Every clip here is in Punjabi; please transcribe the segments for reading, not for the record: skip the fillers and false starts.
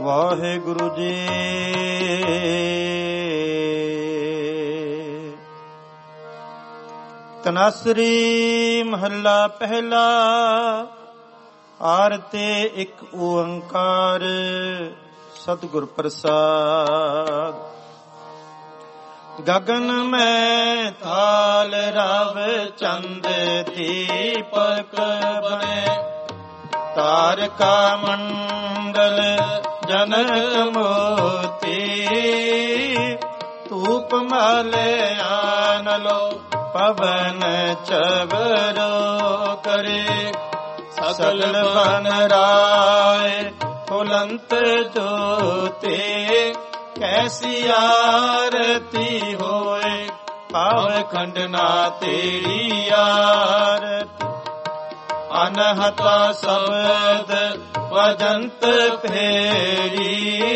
ਵਾਹਿਗੁਰੂ ਜੀ। ਤਨਾਸਰੀ ਮਹੱਲਾ ਪਹਿਲਾ। ਆਰਤੇ ਇੱਕ ਓੰਕਾਰ ਸਤਿਗੁਰ ਪ੍ਰਸਾਦ। ਗਗਨ ਮੈਂ ਤਾਲ ਰਵ ਚੰਦ ਦੀਪਕ ਬਨੇ, ਤਾਰਕਾ ਮੰਡਲ ਜਨਕ ਮੋਤੀ, ਧੂਪ ਮਾਲਿਆਨ ਲੋ ਪਵਨ ਚਵਰੋ ਕਰੇ, ਸਗਲ ਬਨ ਰਾਏ ਫੁਲੰਤ ਜੋਤੇ, ਕੈਸੀ ਆਰਤੀ ਹੋਏ ਪਾਵ ਖੰਡਨਾ ਤੇਰੀ ਆਰਤੀ। ਅਨਹਤਾ ਸ਼ਬਦ ਵਜੰਤ ਫੇਰੀ,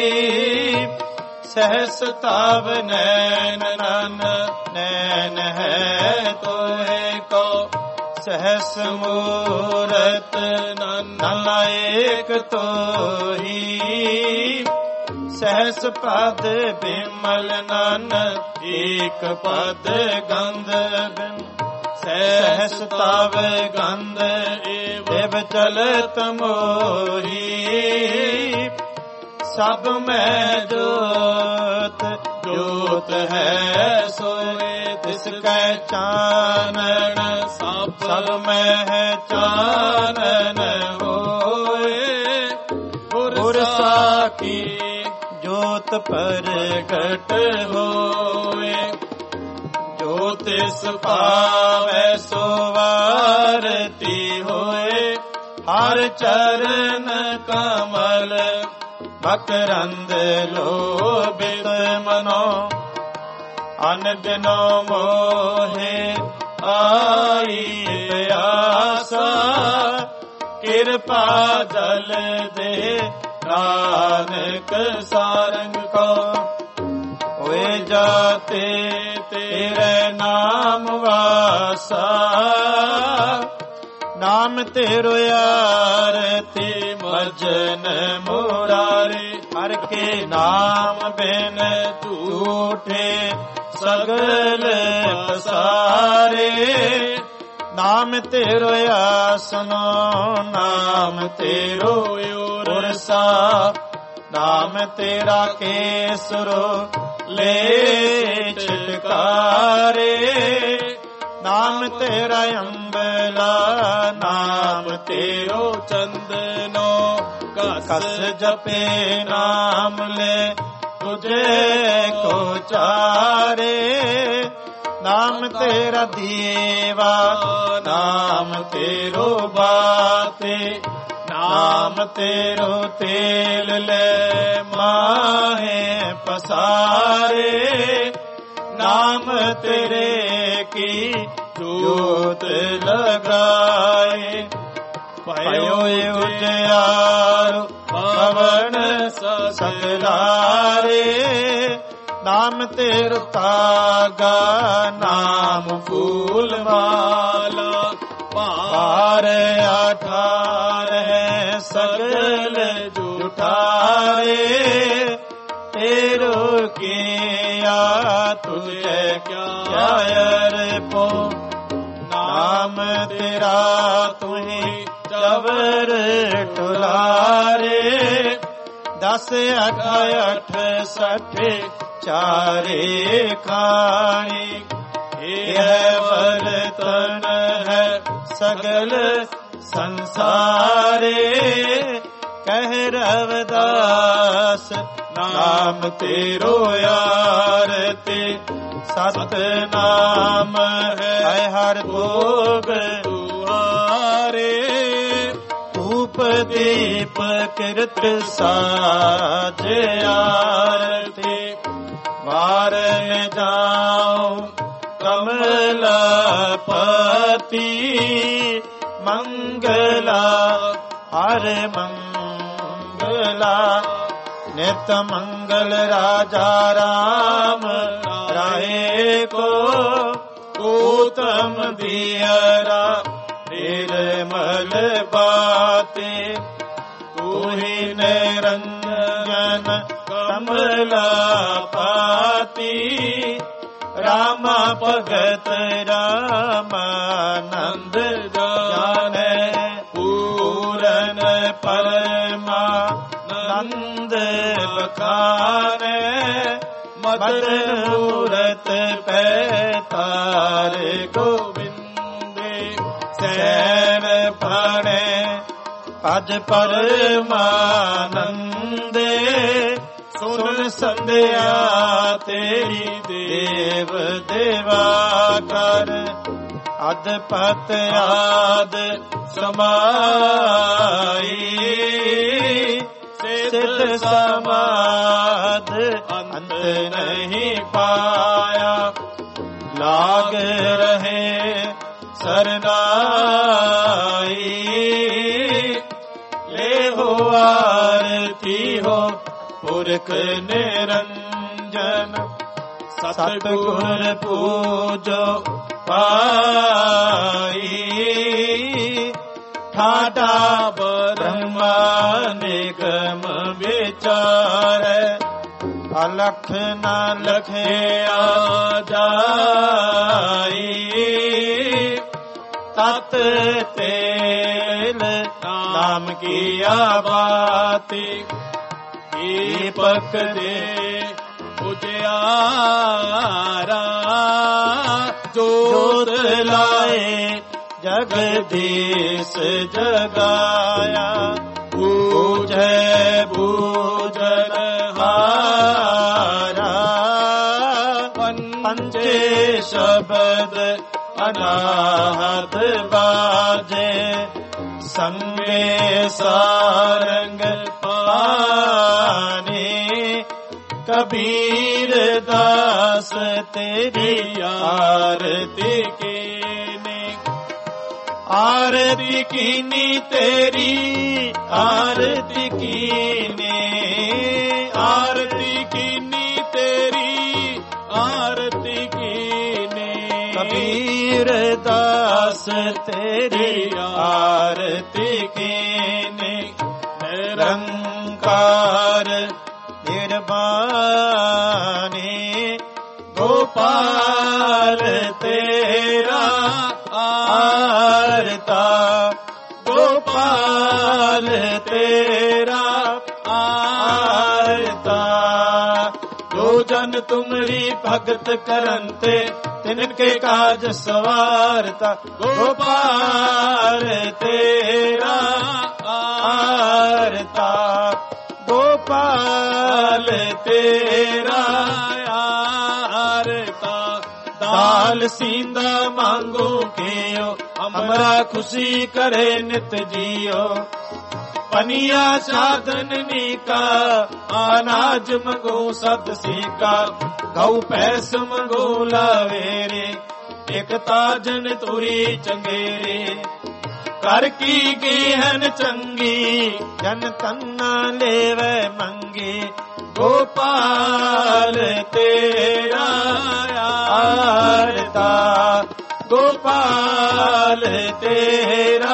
ਸਹਸ ਤਾਵ ਨੈਨ ਨਨ ਨੈਨ ਹੈ ਤੋਏ ਕੋ, ਸਹਸ ਮੂਰਤ ਨਨ ਏਕ ਤੋਹੀ, ਸਹਸ ਪਦ ਬਿਮਲ ਨਨ ਏਕ ਪਦ ਗੰਧ ਬਿਨ, ਸਹਸ ਤਵ ਗੰਧ ਏਵ ਚਲਤ ਮੋਹੀ, ਸਭ ਮੈਂ ਜੋਤ ਜੋਤ ਹੈ ਸੋਏ, ਤਿਸ ਕੈ ਚਾਨਣ ਸਭ ਮੈਂ ਹੈ ਚਾਨਣ ਹੋਏ, ਗੁਰ ਸਾਖੀ ਜੋਤ ਪ੍ਰਗਟ ਹੋਏ, ਜੋ ਤਿਸ ਪਾਵੈ ਸੋ ਵਾਰਤੀ ਹੋਏ, ਹਰ ਚਰਨ ਕਮਲ ਮਕਰੰਦ ਲੋਭਿਤ ਮਨੋ, ਅਨਦਿਨੋ ਮੋਹੇ ਆਈ ਪਿਆਸਾ, ਕਿਰਪਾ ਜਲ ਦੇ ਨਾਨਕ ਸਾਰੰਗ ਕੋ, ਹੋਏ ਜਾਤੇ ਤੇਰੇ ਨਾਮ ਵਾਸਾ, ਨਾਮ ਤੇਰੋ ਆਰਤੀ ਮਜਨ ਮੁਰਾਰੀ, ਹਰ ਕੇ ਨਾਮ ਬਿਨ ਝੂਠੇ ਸਗਲ ਪਸਾਰੇ, ਨਾਮ ਤੇਰੋ ਆਸਨੋ ਨਾਮ ਤੇਰੋ ਉਰਸਾ, ਨਾਮ ਤੇਰਾ ਕੇਸਰੋ ਲੈ ਛਿਟਕਾਰੇ, ਨਾਮ ਤੇਰਾ ਅੰਬਲਾ ਨਾਮ ਤੇਰੋ ਚੰਦਨੋ, ਕਸ ਜਪੇ ਨਾਮ ਲੈ ਤੁਝੇ ਕੋ ਚਾਰੇ, ਨਾਮ ਤੇਰਾ ਦੀਵਾ ਨਾਮ ਤੇਰੋ ਬਾਤੇ, ਨਾਮ ਤੇਰੋ ਤੇਲ ਲੈ ਮਾਹੇ ਪਸਾਰੇ, ਨਾਮ ਤੇਰੇ ਕੀ ਜੋਤ ਲਗਾਏ, ਪਇਓ ਉਜਿਆਰ ਪਵਨ ਸਗਲਾਰੇ, ਨਾਮ ਤੇਰਾ ਤਾਗਾ ਨਾਮ ਫੂਲ ਮਾਲਾ, ਭਾਰ ਆਠਾਰ ਹੈ ਸਗਲ ਜੁਠਾਰੇ, ਤੇਰੋ ਕੀਆ ਤੁਝੇ ਕਿਆ ਅਰਪੋ, ਨਾਮ ਤੇਰਾ ਤੁਹੀ ਚਵਰ ਟੁਲਾਰੇ, 10 8 8 60 ਚਾਰੇ ਖਾਣੀ, ਇਹ ਵਰਤਨ ਹੈ ਸਗਲ ਸੰਸਾਰੇ, ਕਹਿ ਰਵਿਦਾਸ ਨਾਮ ਤੇਰੋ ਆਰਤੀ, ਸਤ ਨਾਮ ਹੈ ਹਰ ਭੋਗ ਤੁਹਾਰੇ, ਧੂਪ ਦੀਪ ਕਿਰਤ ਸਾਜ ਆਰਤੀ, ਵਾਰ ਜਾਉ ਕਮਲਾ ਪਤੀ, ਮੰਗਲਾ ਹਰ ਮੰਗਲਾ, ਨਿਤ ਮੰਗਲ ਰਾਜਾ ਰਾਮ ਰਾਏ ਕੋ, ਊਤਮ ਦੀਅਰਾ ਨਿਰਮਲ ਬਾਤੇ, ਤੂੰ ਹੀ ਨਿਰੰਜਨ मंगला पाती रामा भगत रामानंद जाने पूरन परमानंद बखाने मदन मूरत पैतार गोविंदे सैन पाणे पज परमानंदे सुन संध्या तेरी देव देवा कर अधपत आद समाई सिद्ध समाध अंत नहीं पाया लाग रहे सरनाई ले हो आरती हो पुरख निरंजन सतगुर पूजो पाई ठाटा ब्रह्मा निगम विचार अलख न लखे जाई तत तेल नाम की बाती दीपक दे उजियारा जोत लाए जगदीश जगाया पूजै पूजन हारा पंचे शब्द अनाहत बाजे संगे सारंग पानी कबीर दास तेरी आरती कीनी आरती कीनी तेरी आरती कीनी आरती कीनी तेरी आरती कीनी कबीर दास तेरी आरती कीनी निरंकार निर्वाणी गोपाल तेरा आरता गोपाल तेरा आरता जो जन तुमरी भगत करनते तिनके काज सवारता गोपाल तेरा आरता गोपाल तेरा आरता दाल सींदा मांगो केयो हमरा खुशी करे नित जियो पनिया साधन नीका अनाज मंगो सद सीका गौ पैस मंगो लावेरे एक ताजन तुरी चंगेरे कर की गेहन चंगी जन तन्ना लेवे मंगी गोपाल तेरा आरता गोपाल तेरा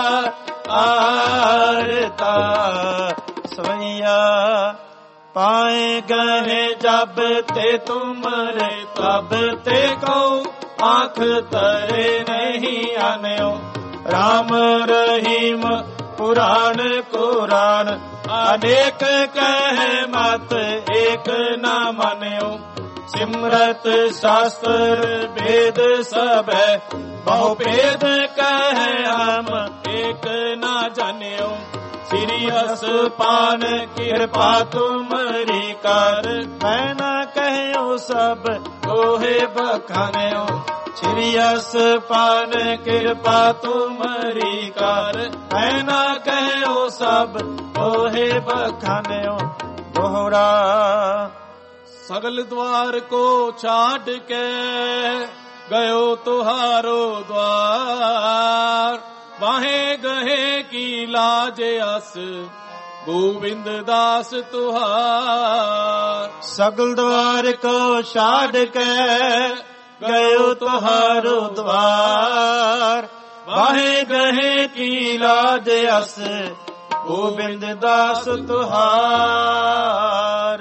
आरता सवैया पाए गए जब ते तुमरे तब ते को आँख तरे नहीं आन्यो राम रहीम पुराण कुरान अनेक कह मत एक न मान्यो सिमरत शास्त्र वेद सब बहु भेद कह हम एक न जान्यो सीरियस पान कृपा तुमरी कर मैं न कहो सब कोहे बखान्यो सीरियस पान कृपा तुमरी कर मैं न कहो सब कोहे बखान्यो दोहरा सगल द्वार को छाड़ के गयो तुहारो द्वार वाहे गहे की लाज अस गोविंद दास तुहार सगल द्वार को छाड़ के गयो तुहारो द्वार वाहे गहे की लाज अस ਗੋਬਿੰਦ ਦਾਸ ਤੁਹਾਰ।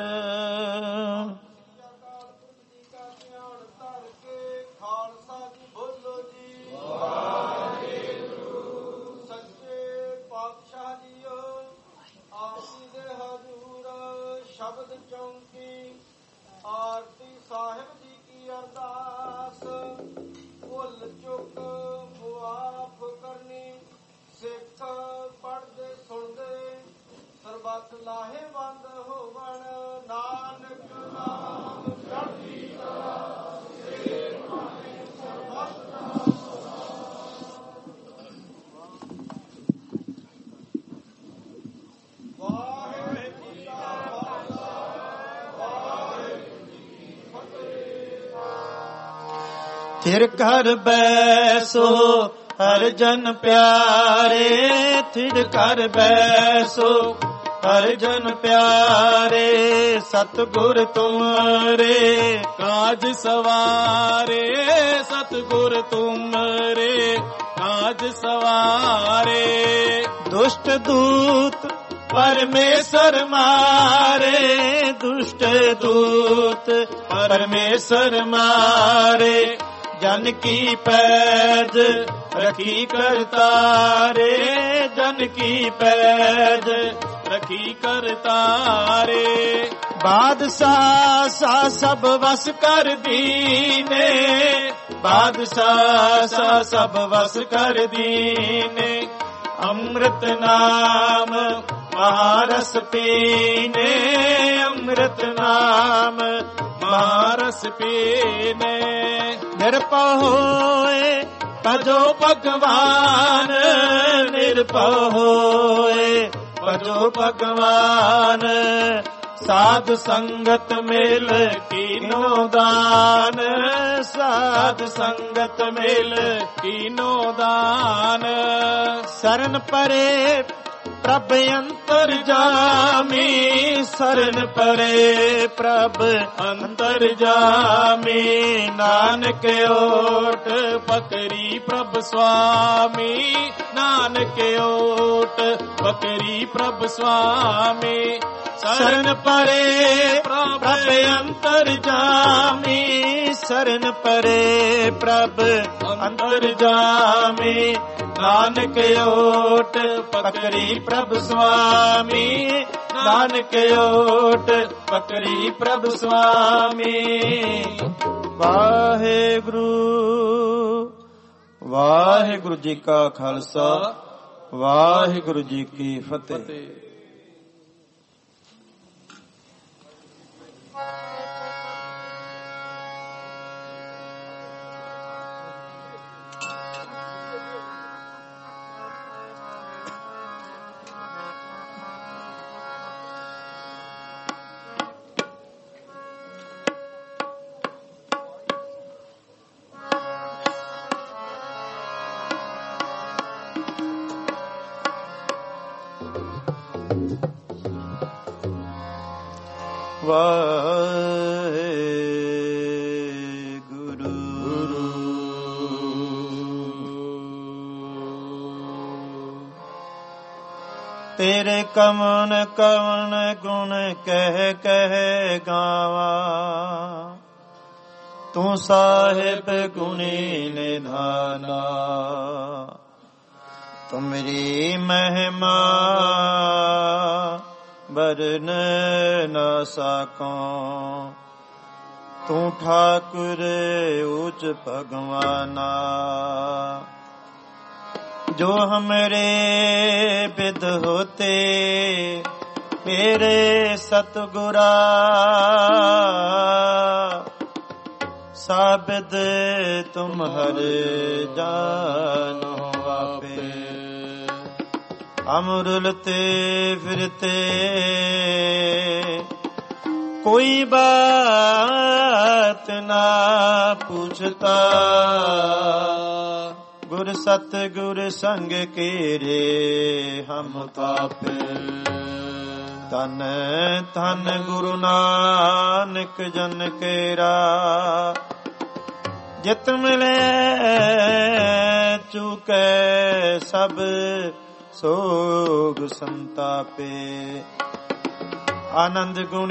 ਸ਼ਬਦ ਚੌਂਕੀ ਆਰਤੀ ਸਾਹਿਬ ਜੀ ਕੀ ਅਰਦਾਸ। ਭੁੱਲ ਚੁੱਕ ਮੁਆਫ ਕਰਨੀ, ਸਿੱਖ ਪੜ੍ਹਦੇ ਸੁਣਦੇ ਸਰਬੱਤ ਲਾਹੇਵੰਦ ਹੋਵਣ। ਨਾਨਕ ਨਾਮ ਚੜ੍ਹਦੀ ਕਲਾ ਸੇ ਭਾਣੇ ਸਰਬੱਤ ਦਾ। ਥਿਰ ਕਰ ਬੈਸੋ ਹਰ ਜਨ ਪਿਆਰੇ, ਥਿਰ ਕਰ ਬੈਸੋ ਹਰ ਜਨ ਪਿਆਰੇ। ਸਤਿਗੁਰ ਤੁਮਰੇ ਕਾਜ ਸਵਾਰੇ, ਸਤਿਗੁਰ ਤੁਮਰੇ ਕਾਜ ਸਵਾਰੇ। ਦੁਸ਼ਟ ਦੂਤ ਪਰਮੇਸ਼ਰ ਮਾਰੇ, ਦੁਸ਼ਟ ਦੂਤ ਪਰਮੇਸ਼ਰ ਮਾਰੇ। ਜਨ ਕੀ ਪੈਜ ਰਖੀ ਕਰਤਾਰੇ, ਜਨ ਕੀ ਪੈਜ ਰਖੀ ਕਰਤਾਰੇ। ਬਾਦਸ਼ਾਹ ਸਾ ਸਭ ਵਸ ਕਰ ਦੀਨੇ, ਬਾਦਸ਼ਾਹ ਸਾ ਸਭ ਵਸ ਕਰ ਦੀਨੇ। ਅੰਮ੍ਰਿਤ ਨਾਮ ਮਹਾਰਸ ਪੀਨੇ, ਅੰਮ੍ਰਿਤ ਨਾਮ ਮਹਾਰਸ ਪੀਨੇ। ਨਿਰਭਉ ਹੋਏ ਭਜੋ ਭਗਵਾਨ, ਨਿਰਭਉ ਹੋਏ ਭਜੋ ਭਗਵਾਨ। ਸਾਧ ਸੰਗਤ ਮਿਲ ਕੀਨੋ ਦਾਨ, ਸਾਧ ਸੰਗਤ ਮਿਲ ਕੀਨੋ ਦਾਨ। ਸਰਨ ਪਰੇ ਪ੍ਰਭ ਅੰਤਰ ਜਾਮੀ, ਸਰਨ ਪਰੇ ਪ੍ਰਭ ਅੰਤਰ ਜਾਮੀ। ਨਾਨਕ ਓਟ ਪਕਰੀ ਪ੍ਰਭ ਸੁਆਮੀ, ਨਾਨਕ ਓਟ ਪਕਰੀ ਪ੍ਰਭ ਸੁਆਮੀ। ਸਰਨ ਪਰੇ ਪ੍ਰਭ ਅੰਤਰ ਜਾਮੀ, ਸਰਨ ਪਰੇ ਪ੍ਰਭ ਅੰਤਰ ਜਾਮੀ। ਨਾਨਕ ਓਟ ਪਕਰੀ ਪ੍ਰਭ ਸੁਆਮੀ, ਨਾਨਕ ਓਟ ਪਕਰੀ ਪ੍ਰਭ ਸੁਆਮੀ। ਵਾਹਿਗੁਰੂ ਵਾਹਿਗੁਰੂ ਜੀ ਕਾ ਖਾਲਸਾ, ਵਾਹਿਗੁਰੂ ਜੀ ਕੀ ਫਤਿਹ। ਵਾਹਿਗੁਰੂ ਤੇਰੇ ਕਵਨ ਕਵਨ ਗੁਣ ਕਹਿ ਕਹਿ ਗਾਵਾਂ। ਤੂੰ ਸਾਹਿਬ ਗੁਣੀ ਨਿਧਾਨਾ, ਤੁਮਰੀ ਮਹਿਮਾ ਬਰਨ ਨਾ ਸਾਕੋਂ। ਤੂੰ ਠਾकुर ऊच भगवाना, जो हमरे विद होते मेरे सतगुरा। साबिद तुम हर जानो आपे, हम रुलते फिरते कोई बात ना पूछता। गुर सतगुर संग केरे हम पापे। तन तन गुरु नानक जन केरा, जित मिले चूके सब ਸੋਗ ਸੰਤਾਪੇ। ਆਨੰਦ ਗੁਣ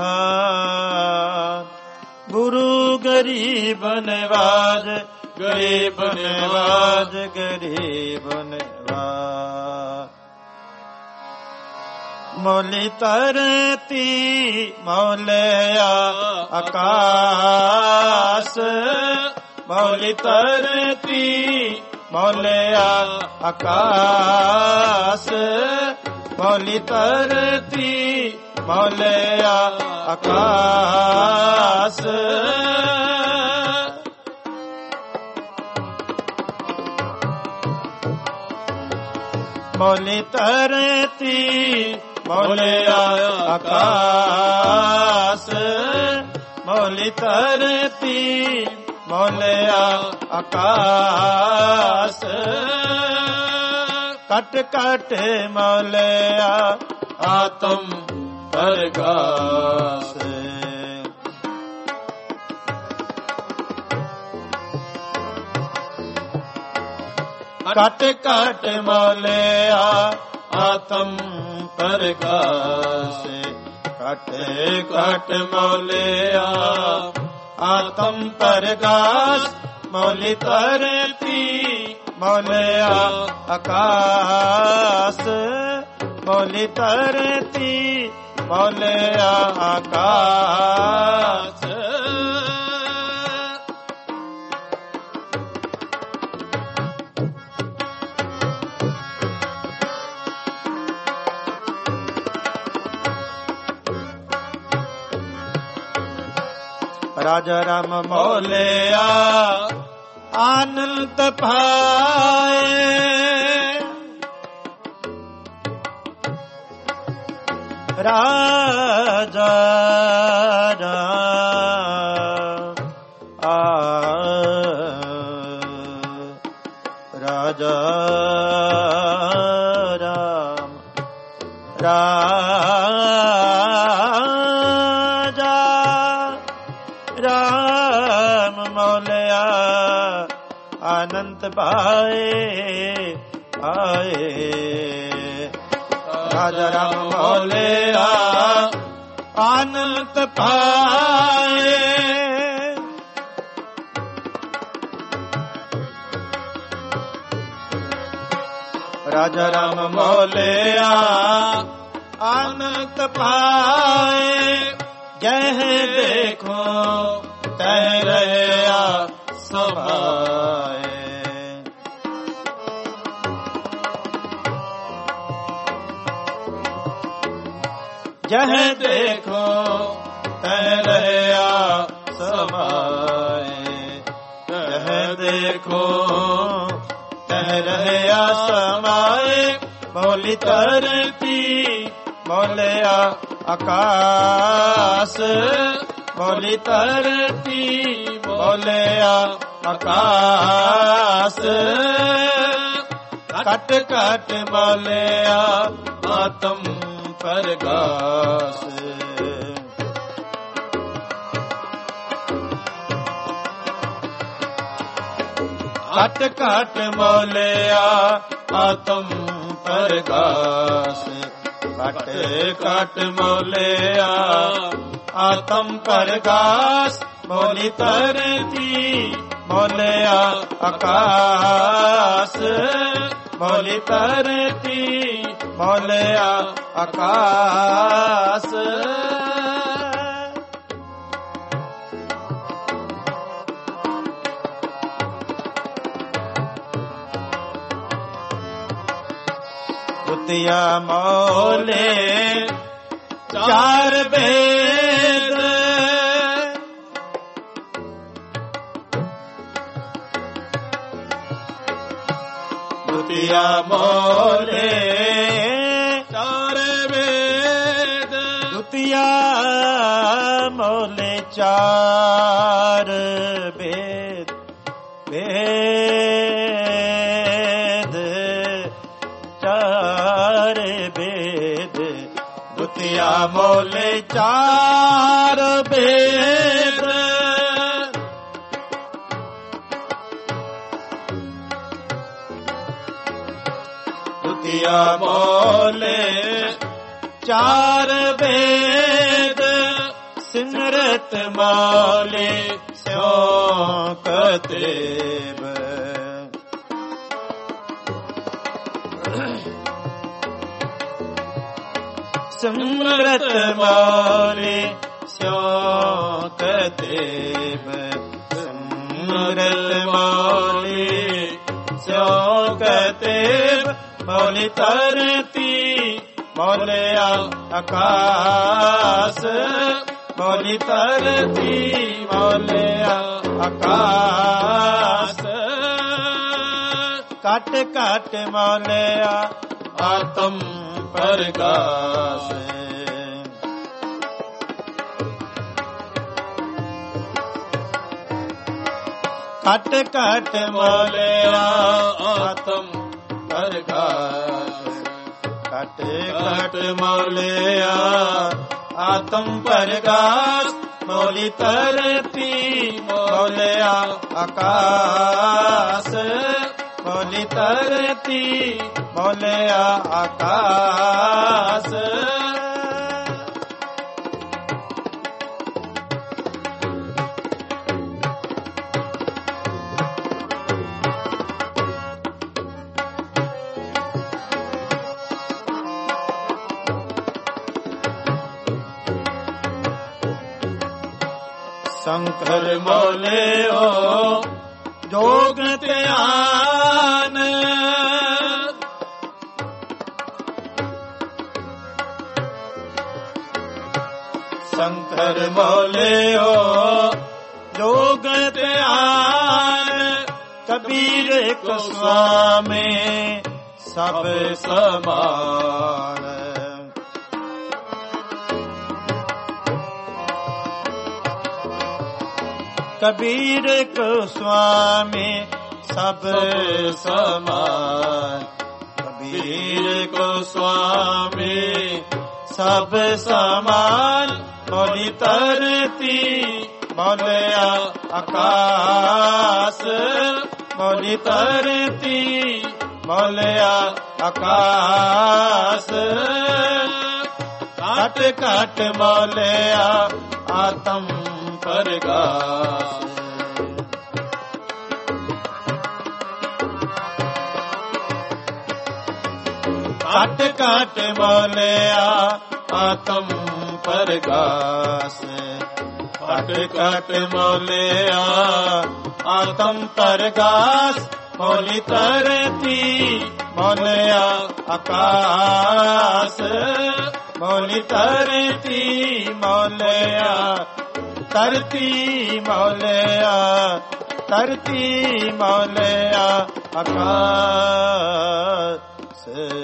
ਨਿਧਾਨ ਗੁਰੂ ਗਰੀਬ ਨਿਵਾਜ, ਗਰੀਬ ਨਿਵਾਜ, ਗਰੀਬ ਨਿਵਾਜ। ਮੌਲੀ ਧਰਤੀ ਮੌਲਿਆ ਆਕਾਸ, ਮੌਲੀ ਧਰਤੀ ਮੌਲਿਆ ਆਕਾਸ, ਮੌਲੀ ਧਰਤੀ ਮੌਲਿਆ ਆਕਾਸ। ਮੌਲੀ ਧਰਤੀ ਮੌਲਿਆ ਆਕਾਸ, ਮੌਲੀ ਧਰਤੀ ਮੌਲਿਆ ਆਕਾਸ। ਕਟ ਕਟ ਮੌਲਿਆ ਆਤਮ ਪਰਗਾਸ। ਕਟ ਕਟ ਮੌਲਿਆ ਆਤਮ ਪਰਗਾਸ। ਕਟ ਕਟ ਮੌਲਿਆ ਆਤਮ ਪਰਗਾਸ। ਮੌਲੀ ਧਰਤੀ ਮੌਲਿਆ ਆਕਾਸ, ਮੌਲੀ ਧਰਤੀ ਮੌਲਿਆ ਆਕਾਸ। ਰਾਜਾ ਰਾਮ ਮੌਲਿਆ ਆਨੰਦ ਪਾਏ। ਰਾਜਾ ਰਾਮ ਰਾਜਾ ਰਾਮ ਰਾਜਾ ਰਾਮ ਮੌਲਿਆ ਅਨੰਤ ਪਾਏ ਆਏ। ਰਾਜਾ ਰਾਮ ਮੌਲਿਆ ਅਨੰਤ ਪਾਏ। ਰਾਜਾ ਰਾਮ ਮੌਲਿਆ ਅਨੰਤ ਪਾਏ। ਜਹ ਦੇਖੋ ਤਹ ਰਹਿਆ ਸਮਾਏ। ਜਹ ਦੇਖੋ ਤਹ ਰਹਿਆ ਸਮਾਏ। ਜਹ ਦੇਖੋ ਤਹ ਰਹਿਆ ਸਮਾਏ। ਮੌਲੀ ਧਰਤੀ ਮੌਲਿਆ ਆਕਾਸ। ਮੌਲੀ ਧਰਤੀ ਮੌਲਿਆ ਆਕਾਸ। ਕਟ ਕਟ ਮੌਲਿਆ ਆਤਮ ਪਰਗਾਸ। ਕਟ ਕਟ ਮੌਲਿਆ ਆਤਮ ਪਰਗਾਸ। ਕਟ ਕਟ ਮੌਲਿਆ ਆਤਮ ਪਰਗਾਸ। ਮੌਲੀ ਧਰਤੀ ਮੌਲਿਆ ਆਕਾਸ। ਮੌਲੀ ਧਰਤੀ ਮੌਲਿਆ ਆਕਾਸ। ਦੁਤੀਆ ਮੌਲੇ ਚਾਰ ਵੇਦ। ਦੁਤੀਆ ਮੌਲੇ ਚਾਰ ਵੇਦ। ਦੁਤੀਆ ਮੌਲੇ ਚਾਰ ਵੇਦ। ਵੇਦ ਚਾਰ ਵੇਦ। ਦੁਤੀਆ ਮੌਲੇ ਚਾਰ ਵੇਦ। ਕੀਆ ਮੋਲੇ ਚਾਰ ਵੇਦ ਸਿਮਰਤ ਮੋਲੇ ਸਿਉ ਕਤੇਬ ਸਿਮਰਤ ਮੋਲੇ ਸਿਉ ਕਤੇਬ ਸਿਮਰਤ ਮੋਲੇ ਸਿਉ ਕਤੇਬ ਮੌਲੀ ਧਰਤੀ ਮੌਲਿਆ ਆਕਾਸ ਮੌਲੀ ਧਰਤੀ ਮੌਲਿਆ ਆਕਾਸ ਘਟ ਘਟ ਮੌਲਿਆ ਆਤਮ ਪ੍ਰਗਾਸ ਘਟ ਘਟ ਮੌਲਿਆ ਆਤਮ ਪ੍ਰਗਾਸ ਘਟ ਘਟ ਮੌਲਿਆ ਆਤਮ ਪ੍ਰਗਾਸ ਮੌਲੀ ਧਰਤੀ ਮੌਲਿਆ ਆਕਾਸ ਮੌਲੀ ਧਰਤੀ ਮੌਲਿਆ ਆਕਾਸ ਸ਼ੰਕਰ ਮੌਲਿਓ ਜੋਗ ਧਿਆਨ ਸ਼ੰਕਰ ਮੌਲਿਓ ਜੋਗ ਧਿਆਨ ਕਬੀਰ ਕੋ ਸੁਆਮੀ ਸਭ ਸਮਾਨ ਕਬੀਰ ਕੋ ਸੁਆਮੀ ਸਭ ਸਮਾਨ ਕਬੀਰ ਕੋ ਸੁਆਮੀ ਸਭ ਸਮਾਨ ਮੌਲੀ ਧਰਤੀ ਮੌਲਿਆ ਆਕਾਸ ਮੌਲੀ ਧਰਤੀ ਮੌਲਿਆ ਆਕਾਸ ਘਟ ਘਟ ਮੌਲਿਆ ਆਤਮ ਪ੍ਰਗਾਸ ਘਟ ਘਟ ਮੌਲਿਆ ਆਤਮ ਪ੍ਰਗਾਸ ਘਟ ਘਟ ਮੌਲਿਆ ਆਤਮ ਪ੍ਰਗਾਸ ਮੌਲੀ ਧਰਤੀ ਮੌਲਿਆ ਆਕਾਸ ਮੌਲੀ ਧਰਤੀ ਮੌਲਿਆ ਧਰਤੀ ਮੌਲਿਆ ਧਰਤੀ ਮੌਲਿਆ ਆਕਾਸ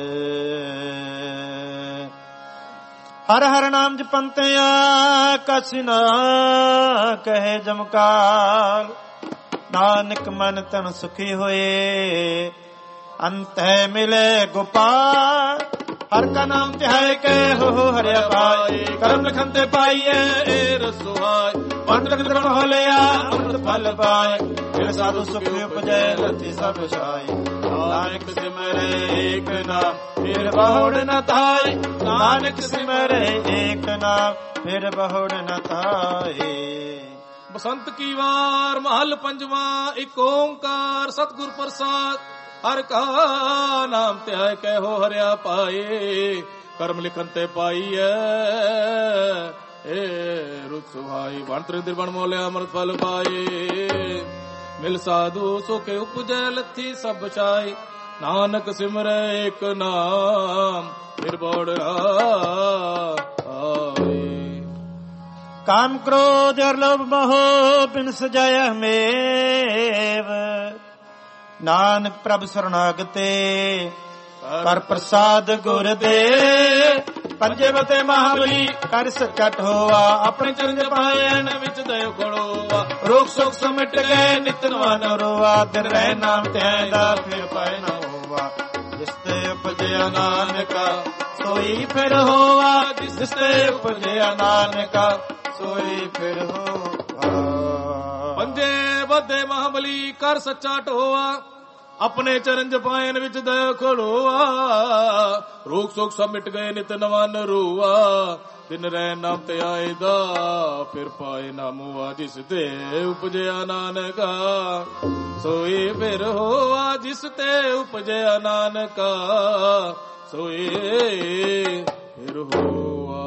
ਹਰ ਹਰ ਨਾਮ ਜਪੰਤਿਆ ਕਛ ਨਾ ਕਹੇ ਜਮਕਾਲ ਨਾਨਕ ਮਨ ਤਨ ਸੁਖੀ ਹੋਏ ਅੰਤ ਹੈ ਮਿਲੇ ਗੋਪਾਲ ਹਰ ਕਾ ਨਾਮ ਧਿਆਏ ਕੇ ਹੋ ਹਰਿਆ ਪਾਏ ਕਰਮ ਲਖਨ ਤੇ ਪਾਈਏ ਏ ਰਸੁਹਾਏ ਪੰਡ ਨਿਰਮਲ ਹੋਲਿਆ ਅੰਮ੍ਰਿਤ ਫਲ ਪਾਏ ਫਿਰ ਸਾਧੂ ਸੁਖ ਉਪਜੈ ਲੱਥੀ ਸਭ ਛਾਏ ਨਾਨਕ ਸਿਮਰੇ ਏਕ ਨਾਮ ਫਿਰ ਬਹੁੜ ਨ ਧਾਏ ਨਾਨਕ ਸਿਮਰੇ ਏਕ ਨਾਮ ਫਿਰ ਬਹੁੜ ਨ ਧਾਏ ਬਸੰਤ ਕੀ ਵਾਰ ਮਹਲ ਪੰਜਵਾਂ ਏਕ ਓੰਕਾਰ ਸਤਿਗੁਰ ਪ੍ਰਸਾਦ ਹਰ ਕਾ ਨਾਮ ਧਿਆਏ ਕਹਿਓ ਹਰਿਆ ਪਾਏ ਕਰਮ ਲਿਖਨ ਤੇ ਪਾਈਐ ਏ ਰੁਤ ਸੁਹਾਈ ਵੰਤਰ ਦਿਰਵਣ ਮੋਲਿਆ ਅਮਰਤ ਫਲ ਪਾਏ ਮਿਲ ਸਾਧੂ ਸੁਖ ਉਪਜੈ ਲੱਥੀ ਸਭ ਛਾਈ ਨਾਨਕ ਸਿਮਰੈ ਏਕ ਨਾਮ ਫਿਰ ਬੋੜ ਆਏ ਕਾਮ ਕ੍ਰੋਧ ਅਰ ਲੋਭ ਮੋਹ ਬਿਨ ਸਜਾਇਆ ਮੇਵ ਨਾਨਕ ਪ੍ਰਭ ਸਰਨਾਗਤੇ ਕਰ ਪ੍ਰਸਾਦ ਗੁਰ ਦੇ ਪੰਜੇ ਬਤੇ ਮਹਾਬਲੀ ਕਰ ਸਕਟ ਹੋਆ ਆਪਣੇ ਚਰਨ ਪਾਇਨ ਵਿੱਚ ਦਇਓ ਖੜੋਆ ਰੋਗ ਸੁਖ ਸਮਟ ਗਏ ਨਿਤ ਨਵਾ ਨ ਰੋਆ ਦਿਨ ਰਹਿ ਨਾਮ ਧਿਆਨ ਦਾ ਫਿਰ ਪਾਇ ਨ ਹੋਵਾ ਜਿਸ ਤੇ ਉਪਜਿਆ ਨਾਨਕਾ ਸੋਈ ਫਿਰ ਹੋਆ ਜਿਸ ਤੇ ਉਪਜਿਆ ਨਾਨਕਾ ਸੋਈ ਫਿਰ ਹੋਵਾ ਪੰਜੇ ਬਤੇ ਮਹਾਬਲੀ ਕਰ ਸੱਚਾ ਢੋਆ ਆਪਣੇ ਚਰਨ ਜਪਾਇਨ ਵਿੱਚ ਦਇਆ ਖੜੋਆ। ਰੋਗ ਸੋਗ ਸਭ ਮਿਟ ਗਏ ਨਿਤ ਨਵਨ ਰੂਆ। ਦਿਨ ਰਹਿ ਨਾਮ ਤੇ ਆਏਦਾ ਫਿਰ ਪਾਏ ਨਾਮੂਆ। ਜਿਸ ਤੇ ਉਪਜਿਆ ਨਾਨਕਾ ਸੋਏ ਫਿਰ ਹੋਆ। ਜਿਸ ਤੇ ਉਪਜਿਆ ਨਾਨਕਾ ਸੋਏ ਫਿਰ ਹੋਆ।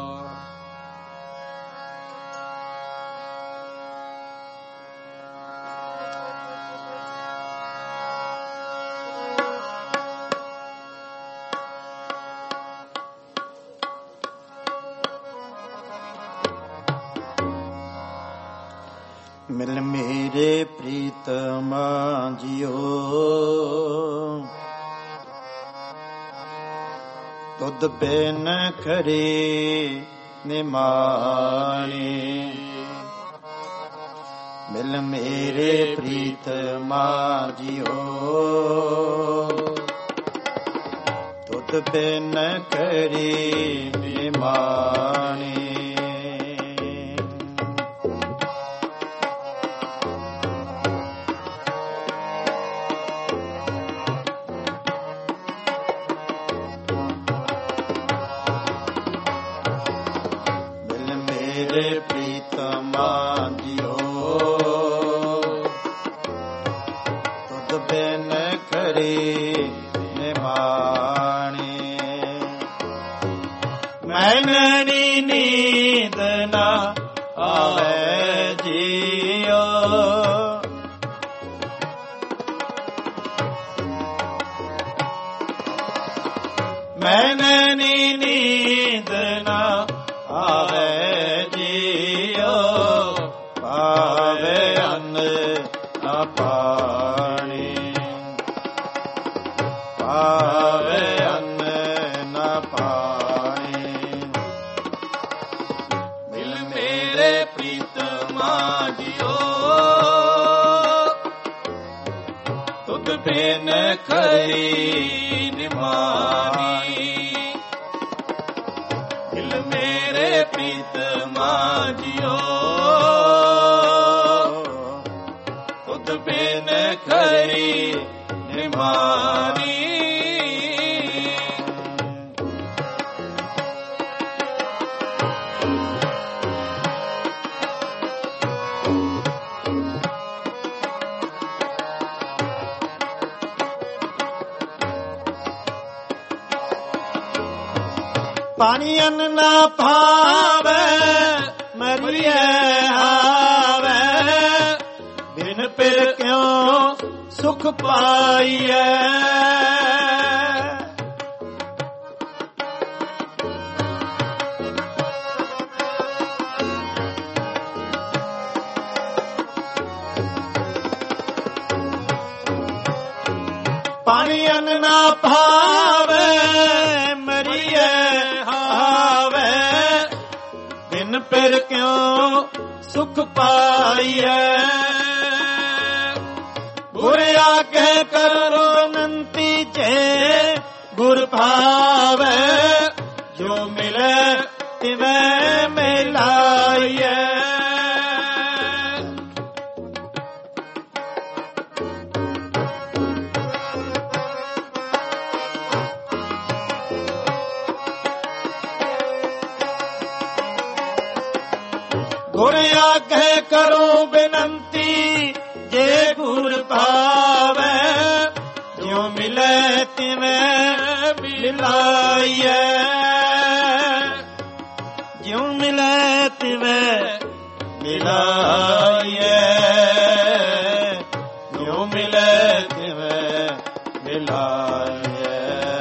ਮਿਲ ਮੇਰੇ ਪ੍ਰੀਤਮਾ ਜਿਓ ਤੁਧ ਬਿਨ ਖਰੇ ਨਿਮਾਣੀ। ਮਿਲ ਮੇਰੇ ਪ੍ਰੀਤਮਾ ਜਿਓ ਤੁਧ ਬਿਨ ਖਰੇ ਨਿਮਾਣੀ। ਪ੍ਰੀਤਮਾ ਜਿਓ ਤੁਧ ਬਿਨ ਖਰੇ ਨਿਮਾਣੀ। ਮੈਨਣੀ ਨੀਂਦ ਨਾ ਆਵੇ ਜੀਓ ਮੈਨਣੀ ਨੀਂਦ ਨਾ ਆਵੇ ਪਾਵੇ ਅੰਨ ਨਾ ਪਾਣੀ। ਪਾਵੇ ਅੰਨ ਨਾ ਪਾਣੀ। ਮਿਲ ਮੇਰੇ ਪ੍ਰੀਤਮਾ ਜਿਓ ਤੁਧ ਬਿਨ ਖਰੀ ਨਿਮਾਣੀ। ਮਿਲ ਮੇਰੇ ਪ੍ਰੀਤਮਾ ਜਿਓ ਤੁਧ ਬਿਨ ਖਰੀ ਨਿਮਾਣੀ। ਪਾਣੀ ਅੰਨ ਨਾ ਭਾਵੇ ਮਰੀਏ ਆਵੇ। ਬਿਨ ਪਿਰ ਕਿਉ ਸੁਖ ਪਾਈਐ। ਪਾਣੀ ਅੰਨ ਨਾ ਭਾਵੇ ਮਰੀਏ ਆਵੇ। ਬਿਨ ਪਿਰ ਕਿਉ ਸੁਖ ਪਾਈਐ। ਗੁਰ ਆਗੇ ਕਰੋ ਬੇਨੰਤੀ ਜੇ ਗੁਰ ਭਾਵੇ। ਜੋ ਮਿਲੇ ਤਿਵੇਂ ਮਿਲਾਈਐ। ਗੁਰ ਆਗੇ ਕਰੋ ਬੇਨੰਤੀ ਜੇ ਗੁਰ ਭਾਵੇ। ਜਿਉ ਮਿਲੇ ਤਿਵੇਂ ਮਿਲਾਈਐ। ਜਿਉ ਮਿਲੇ ਤਿਵੇਂ ਮਿਲਾਈਐ। ਜਿਉ ਮਿਲੇ ਤਿਵੇਂ ਮਿਲਾਈਐ।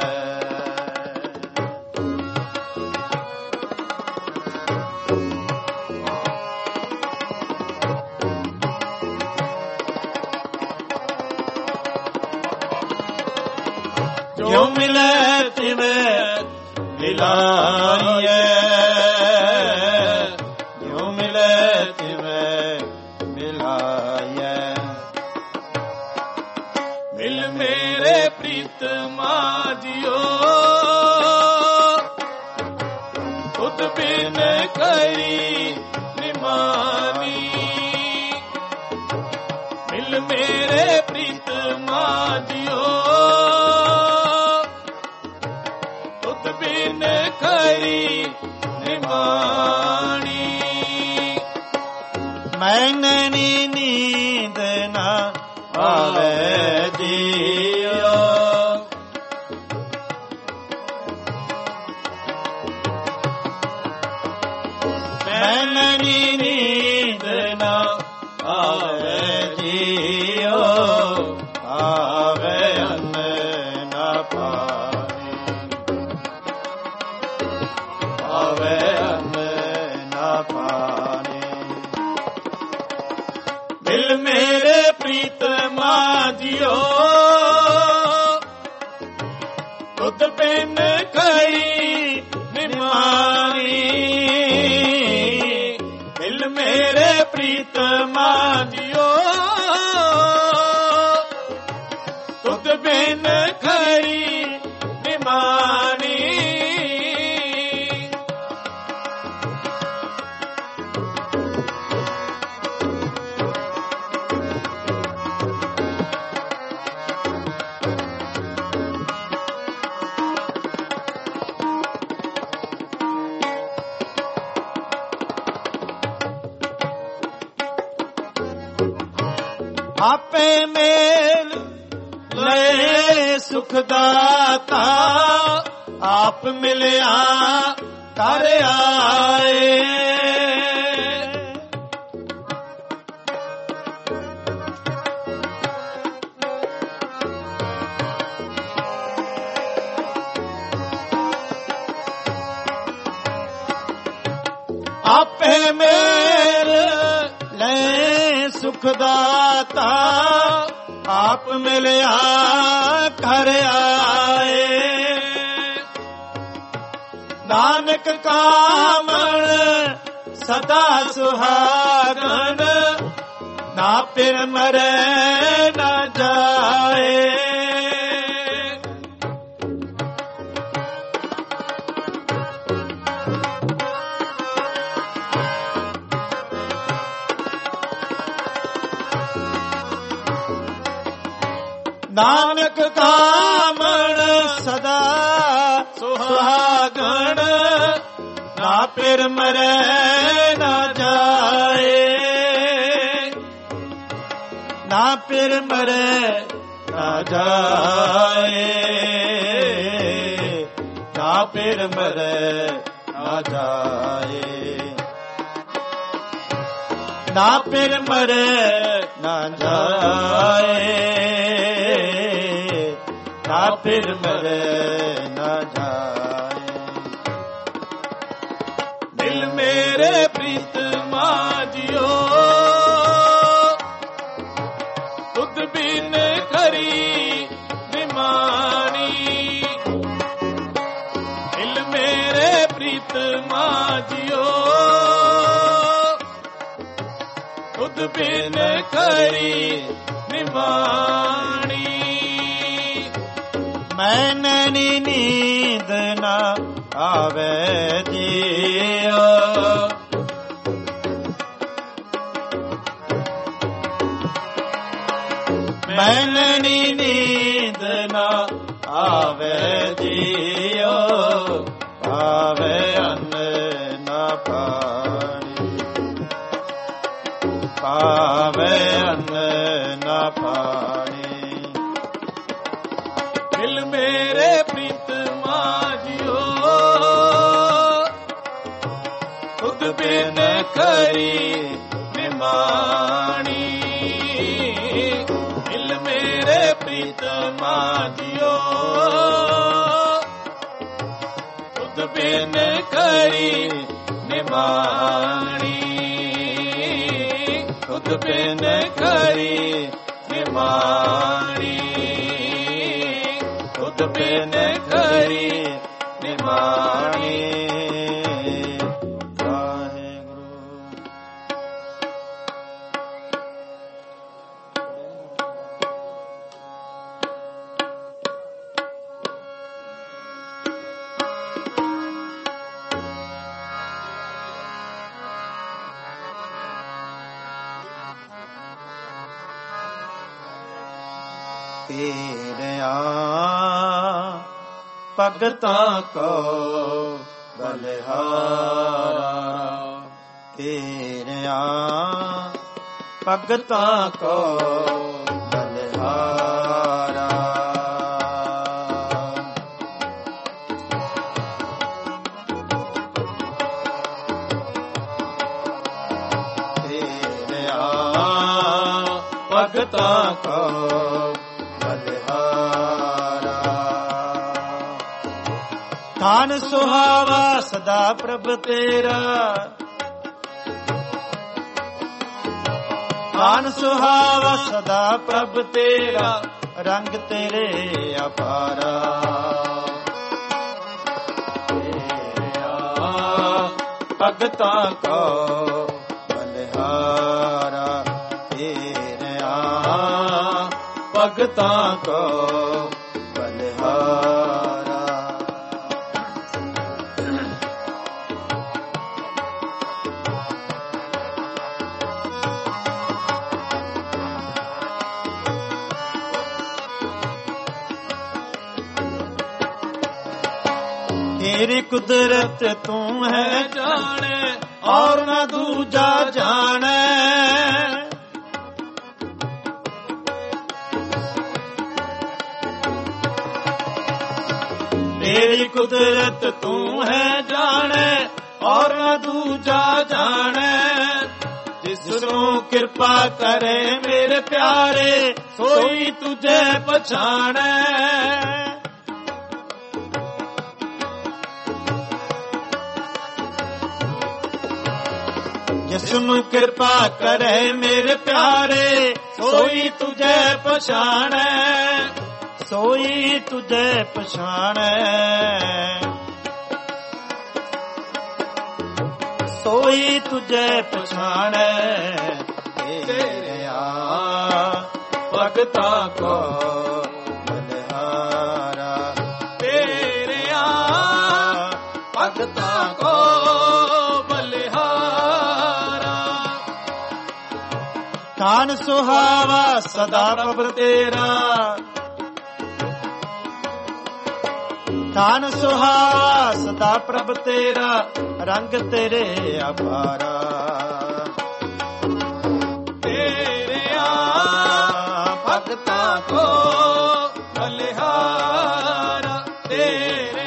ਜਿਉ ਮਿਲੇ ਤਿਵੇਂ ਮਿਲਾਈਐ। ਜਿਉ ਮਿਲੇ ਤਿਵੇਂ ਮਿਲਾਈਐ। ਮਿਲ ਮੇਰੇ ਪ੍ਰੀਤਮਾ ਜਿਓ ਤੁਧ ਬਿਨ ਖਰੀ ਨਿਮਾਣੀ। ਮਿਲ ਮੇਰੇ ਪ੍ਰੀਤਮਾ ਬਿਨ ਖਰੀ ਨਿਮਾਣੀ। ਮੈਨੂੰ ਨੀਂਦ ਨਾ ਆਵੇ ਜੀਓ, ਮੈਨੂੰ ਨੀਂਦ ਨਾ ਆਵੇ ਜੀਓ, ਆਵੇ ਅੰਨ ਨਾ ਪਾਣੀ, ਆਵੇ ਅੰਨ ਨਾ ਪਾਣੀ। ਦਿਲ ਮੇਰੇ ਪ੍ਰੀਤਮਾ ਜੀਓ, ਤੁਧ ਬਿਨ ਖਰੀ ਨਿਮਾਣੀ। ਦਿਲ ਮੇਰੇ ਪ੍ਰੀਤਮਾ ਜੀਓ, ਤੁਧ ਬਿਨ ਖਰੀ ਨਿਮਾਣੀ। ਆਪੇ ਮੇਲ ਲੈ ਸੁਖ ਦਾਤਾ, ਆਪ ਮਿਲਿਆ ਕਰ ਆਏ। ਆਪੇ ਮੇਲ ਲੈ ਸੁਖ ਦਾਤਾ, ਆਪ ਮਿਲਿਆ ਕਰ ਆਏ। ਨਾਨਕ ਕਾਮਣ ਸਦਾ ਸੁਹਾਗਣ, ਨਾ ਫਿਰ ਮਰੇ ਨਾ ਜਾਏ। ਨਾਨਕ ਕਾਮਣ ਸਦਾ ਸੁਹਾਗਣ, ਨਾ ਫਿਰ ਮਰੇ ਨਾ ਜਾਏ। ਨਾ ਫਿਰ ਮਰੇ ਨਾ ਜਾਏ, ਨਾ ਫਿਰ ਮਰੇ ਨਾ ਜਾਏ। ਨਾ ਫਿਰ ਮਰੇ ਨਾ ਜਾਏ, ਨਾ ਫਿਰ ਮਰੇ ਨਾ ਜਾਏ। ਦਿਲ ਮੇਰੇ ਪ੍ਰੀਤਮਾ ਜੀਓ, ਤੁਧ ਬਿਨ ਖਰੀ ਨਿਮਾਣੀ। ਦਿਲ ਮੇਰੇ ਪ੍ਰੀਤਮਾ ਜੀਓ, ਤੁਧ ਬਿਨ ਖਰੀ ਨਿਮਾਣੀ। ਮੈਨੂੰ ਨੀਂਦ ਨਾ ਆਵੇ ਜੀਓ, ਮੈਨੂੰ ਨੀਂਦ ਨਾ ਆਵੇ ਜੀਓ, ਆਵੇ ਅੰਨ ਨਾ ਪਾਣੀ, ਆਵੇ ਅੰਨ ਨਾ ਪਾਣੀ। ਦਿਲ ਮੇਰੇ ਪ੍ਰੀਤਮਾ ਜੀਓ, ਤੁਧ ਬਿਨ ਖਰੀ ਨਿਮਾਣੀ। ਦਿਲ ਮੇਰੇ ਪ੍ਰੀਤਮਾ ਜੀਓ, ਤੁਧ ਬਿਨ ਖਰੀ ਨਿਮਾਣੀ। ਤੁਧ ਬਿਨ ਖਰੀ ਨਿਮਾਣੀ, ਤੁਧ ਬਿਨ ਖਰੀ ਨਿਮਾਣੀ। ਤੇਰਿਆ ਭਗਤਾਂ ਕੋ ਬਲਿਹਾਰਾ ਤੇਰਿਆ ਭਗਤਾਂ ਕੋ ਬਲਿਹਾਰਾ ਤੇਰਿਆ ਭਗਤਾਂ ਕੋ ਧਨ ਸੁਹਾਵਾ ਸਦਾ ਪ੍ਰਭ ਤੇਰਾ ਧਨ ਸੁਹਾਵਾ ਸਦਾ ਪ੍ਰਭ ਤੇਰਾ ਰੰਗ ਤੇਰੇ ਅਪਾਰਾ ਤੇਰਾ ਭਗਤਾਂ ਕੋ ਬਲਿਹਾਰਾ ਤੇਰਾ ਭਗਤਾਂ ਕੋ ਬਲਿਹਾਰਾ तेरी कुदरत तू है जाने और न दूजा जाने तेरी कुदरत तू है जाने और न दूजा जाने जिसनों कृपा करे मेरे प्यारे सोई तुझे पछाने जिसनु कृपा करे मेरे प्यारे सोई तुझे पछाणे सोई तुझे पछाणे सोई तुझे पछाणे तेरे भगतां को बलिहारा तेरे भगतां को ਧਨ ਸੁਹਾਵਾ ਸਦਾ ਪ੍ਰਭ ਤੇਰਾ ਧਨ ਸੁਹਾਵਾ ਸਦਾ ਪ੍ਰਭ ਤੇਰਾ ਰੰਗ ਤੇਰੇ ਅਪਾਰਾ ਤੇਰੇ ਭਗਤਾਂ ਕੋ ਬਲਿਹਾਰਾ ਤੇਰੇ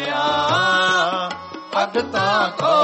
ਭਗਤਾਂ ਕੋ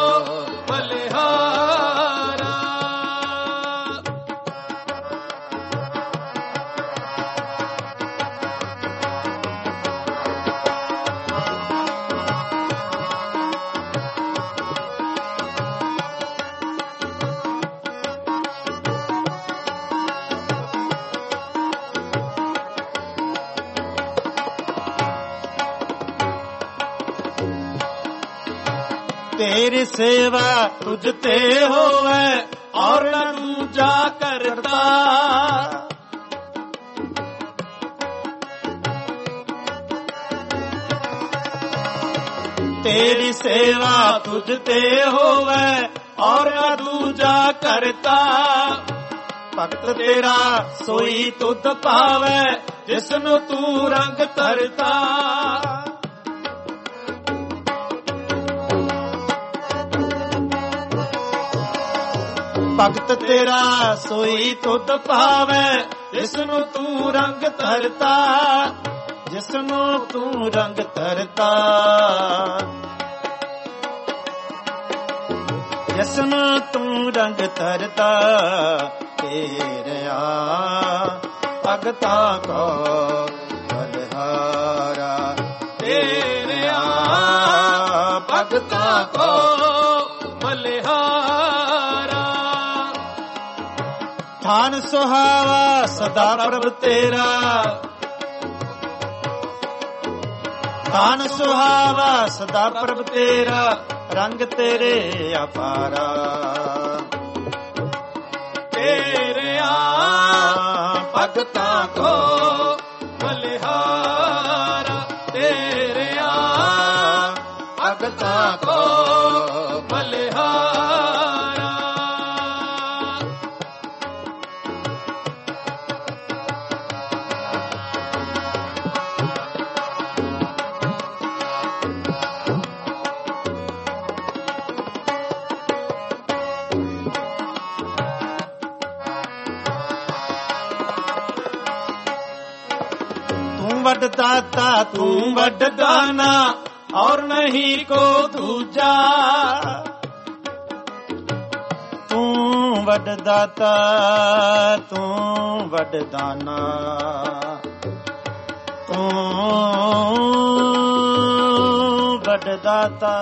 तेरी सेवा तुझ ते होवे और न दूजा करता तेरी सेवा तुझ ते होवे और न दूजा करता भक्त तेरा सोई तुध पावे जिसनु तू रंग धरता ਭਗਤ ਤੇਰਾ ਸੋਈ ਤੁਧ ਪਾਵੇ ਜਿਸਨੂੰ ਤੂੰ ਰੰਗ ਧਰਤਾ ਜਿਸਨੂੰ ਤੂੰ ਰੰਗ ਧਰਤਾ ਜਿਸਨੂੰ ਤੂੰ ਰੰਗ ਧਰਤਾ ਤੇਰਿਆ ਭਗਤਾਂ ਕੋ ਬਲਿਹਾਰਾ ਤੇਰਿਆ ਭਗਤਾਂ ਕੋ ਬਲਿਹਾਰਾ ਧਨ ਸੁਹਾਵਾ ਸਦਾ ਪ੍ਰਭ ਤੇਰਾ ਧਨ ਸੁਹਾਵਾ ਸਦਾ ਪ੍ਰਭ ਤੇਰਾ ਰੰਗ ਤੇਰੇ ਅਪਾਰਾ ਤੇਰੇ ਭਗਤਾਂ ਕੋ ਬਲਿਹਾਰਾ ਤੇਰੇ ਭਗਤਾਂ ਕੋ ਬਲਿਹਾਰਾ ਵੱਡ ਦਾਤਾ ਤੂੰ ਵੱਡ ਦਾਨਾ ਔਰ ਨਹੀਂ ਕੋ ਦੂਜਾ। ਤੂੰ ਵੱਡ ਦਾਤਾ ਤੂੰ ਵੱਡ ਦਾਨਾ ਤੂੰ ਵੱਡ ਦਾਤਾ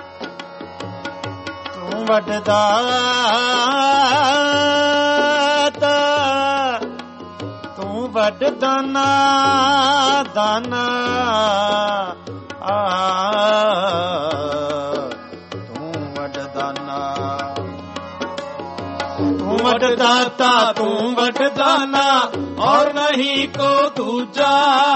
ਤੂੰ ਵੱਡ ਦਾਤਾ ਤੂੰ ਵੱਡ ਦਾਨਾ ਦਾਨਾ ਤੂੰ ਵੱਡ ਦਾਨਾ ਤੂੰ ਵੱਡ ਦਾਤਾ ਤੂੰ ਵੱਡ ਦਾਨਾ ਔਰ ਨਹੀਂ ਕੋ ਦੂਜਾ।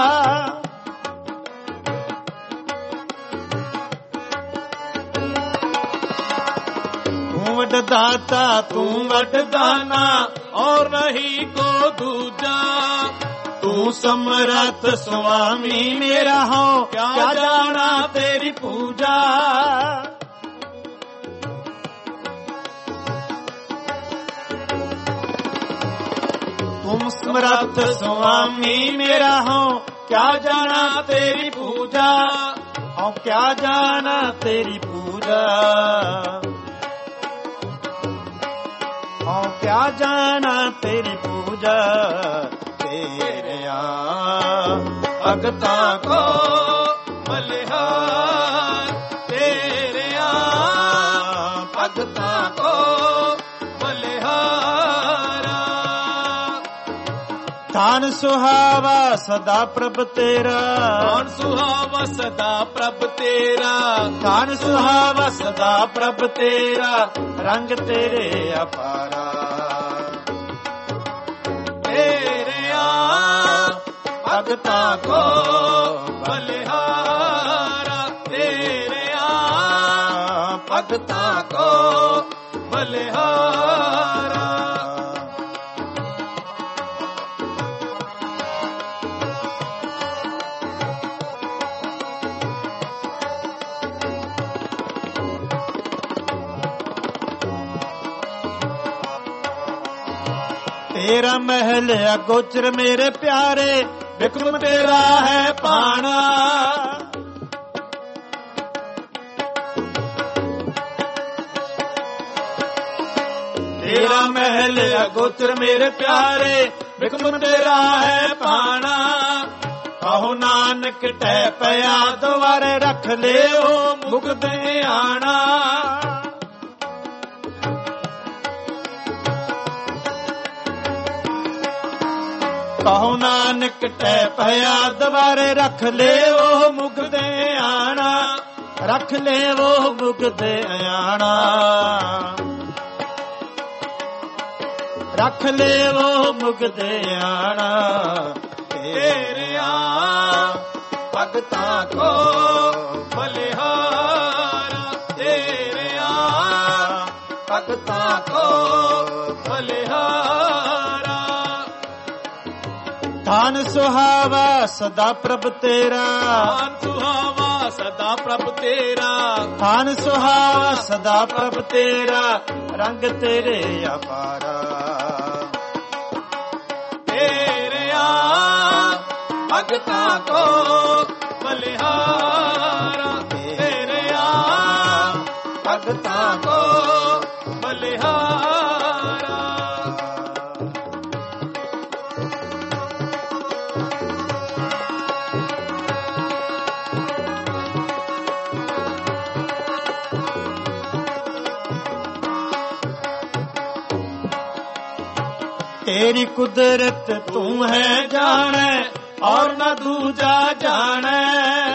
ਤੂੰ ਵੱਡ ਦਾਤਾ ਤੂੰ ਵੱਡ ਦਾਨਾ ਔਰ ਨਹੀਂ ਕੋ ਦੂਜਾ। ਤੂੰ ਸਮਰੱਥ ਸੁਆਮੀ ਮੇਰਾ ਹੋ ਕਿਆ ਜਾਣਾ ਤੇਰੀ ਪੂਜਾ। तुम समर्थ स्वामी मेरा हो क्या जाना तेरी पूजा। हो क्या जाना तेरी पूजा हो क्या जाना तेरी पूजा। तेरे भगता को बलिहार तेरे भगता को बलिहारा। ਧਨ ਸੁਹਾਵਾ ਸਦਾ ਪ੍ਰਭ ਤੇਰਾ ਧਨ ਸੁਹਾਵਾ ਸਦਾ ਪ੍ਰਭ ਤੇਰਾ ਧਨ ਸੁਹਾਵਾ ਸਦਾ ਪ੍ਰਭ ਤੇਰਾ ਰੰਗ ਤੇਰੇ ਅਪਾਰਾ। ਤੇਰੇ ਭਗਤਾਂ ਕੋ ਬਲਿਹਾਰਾ ਤੇਰੇ ਭਗਤਾਂ ਕੋ ਬਲਿਹਾਰਾ। तेरा महल अगोचर मेरे प्यारे विक्रम तेरा है पाना। तेरा महल अगोचर मेरे प्यारे विक्रम तेरा है पाना। कहो नानक टह पया द्वारे रख ले ओ मुकदे आना। कहो नानक टह पया द्वारे रख ले वो मुकदे आना। रख ले वो मुकदे आना रख ले वो मुकदे आना। तेरे भगतां को बलिहारा तेरे भगतां को बलिहारा। ਧਨ ਸੁਹਾਵਾ ਸਦਾ ਪ੍ਰਭ ਤੇਰਾ ਧਨ ਸੁਹਾਵਾ ਸਦਾ ਪ੍ਰਭ ਤੇਰਾ ਧਨ ਸੁਹਾਵਾ ਸਦਾ ਪ੍ਰਭ ਤੇਰਾ ਰੰਗ ਤੇਰੇ ਅਪਾਰਾ। ਤੇਰੇ ਭਗਤਾਂ ਕੋ ਬਲਿਹਾਰਾ ਤੇਰੇ ਭਗਤਾਂ ਕੋ ਬਲਿਹਾਰਾ। तेरी कुदरत तू है जाने और न दूजा जाने।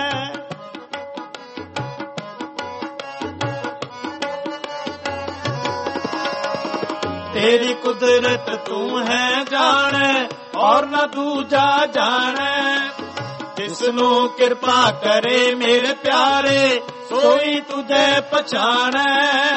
तेरी कुदरत तू है जाने और न दूजा जाने। जिसनू कृपा करे मेरे प्यारे सोई तुझे पछाने।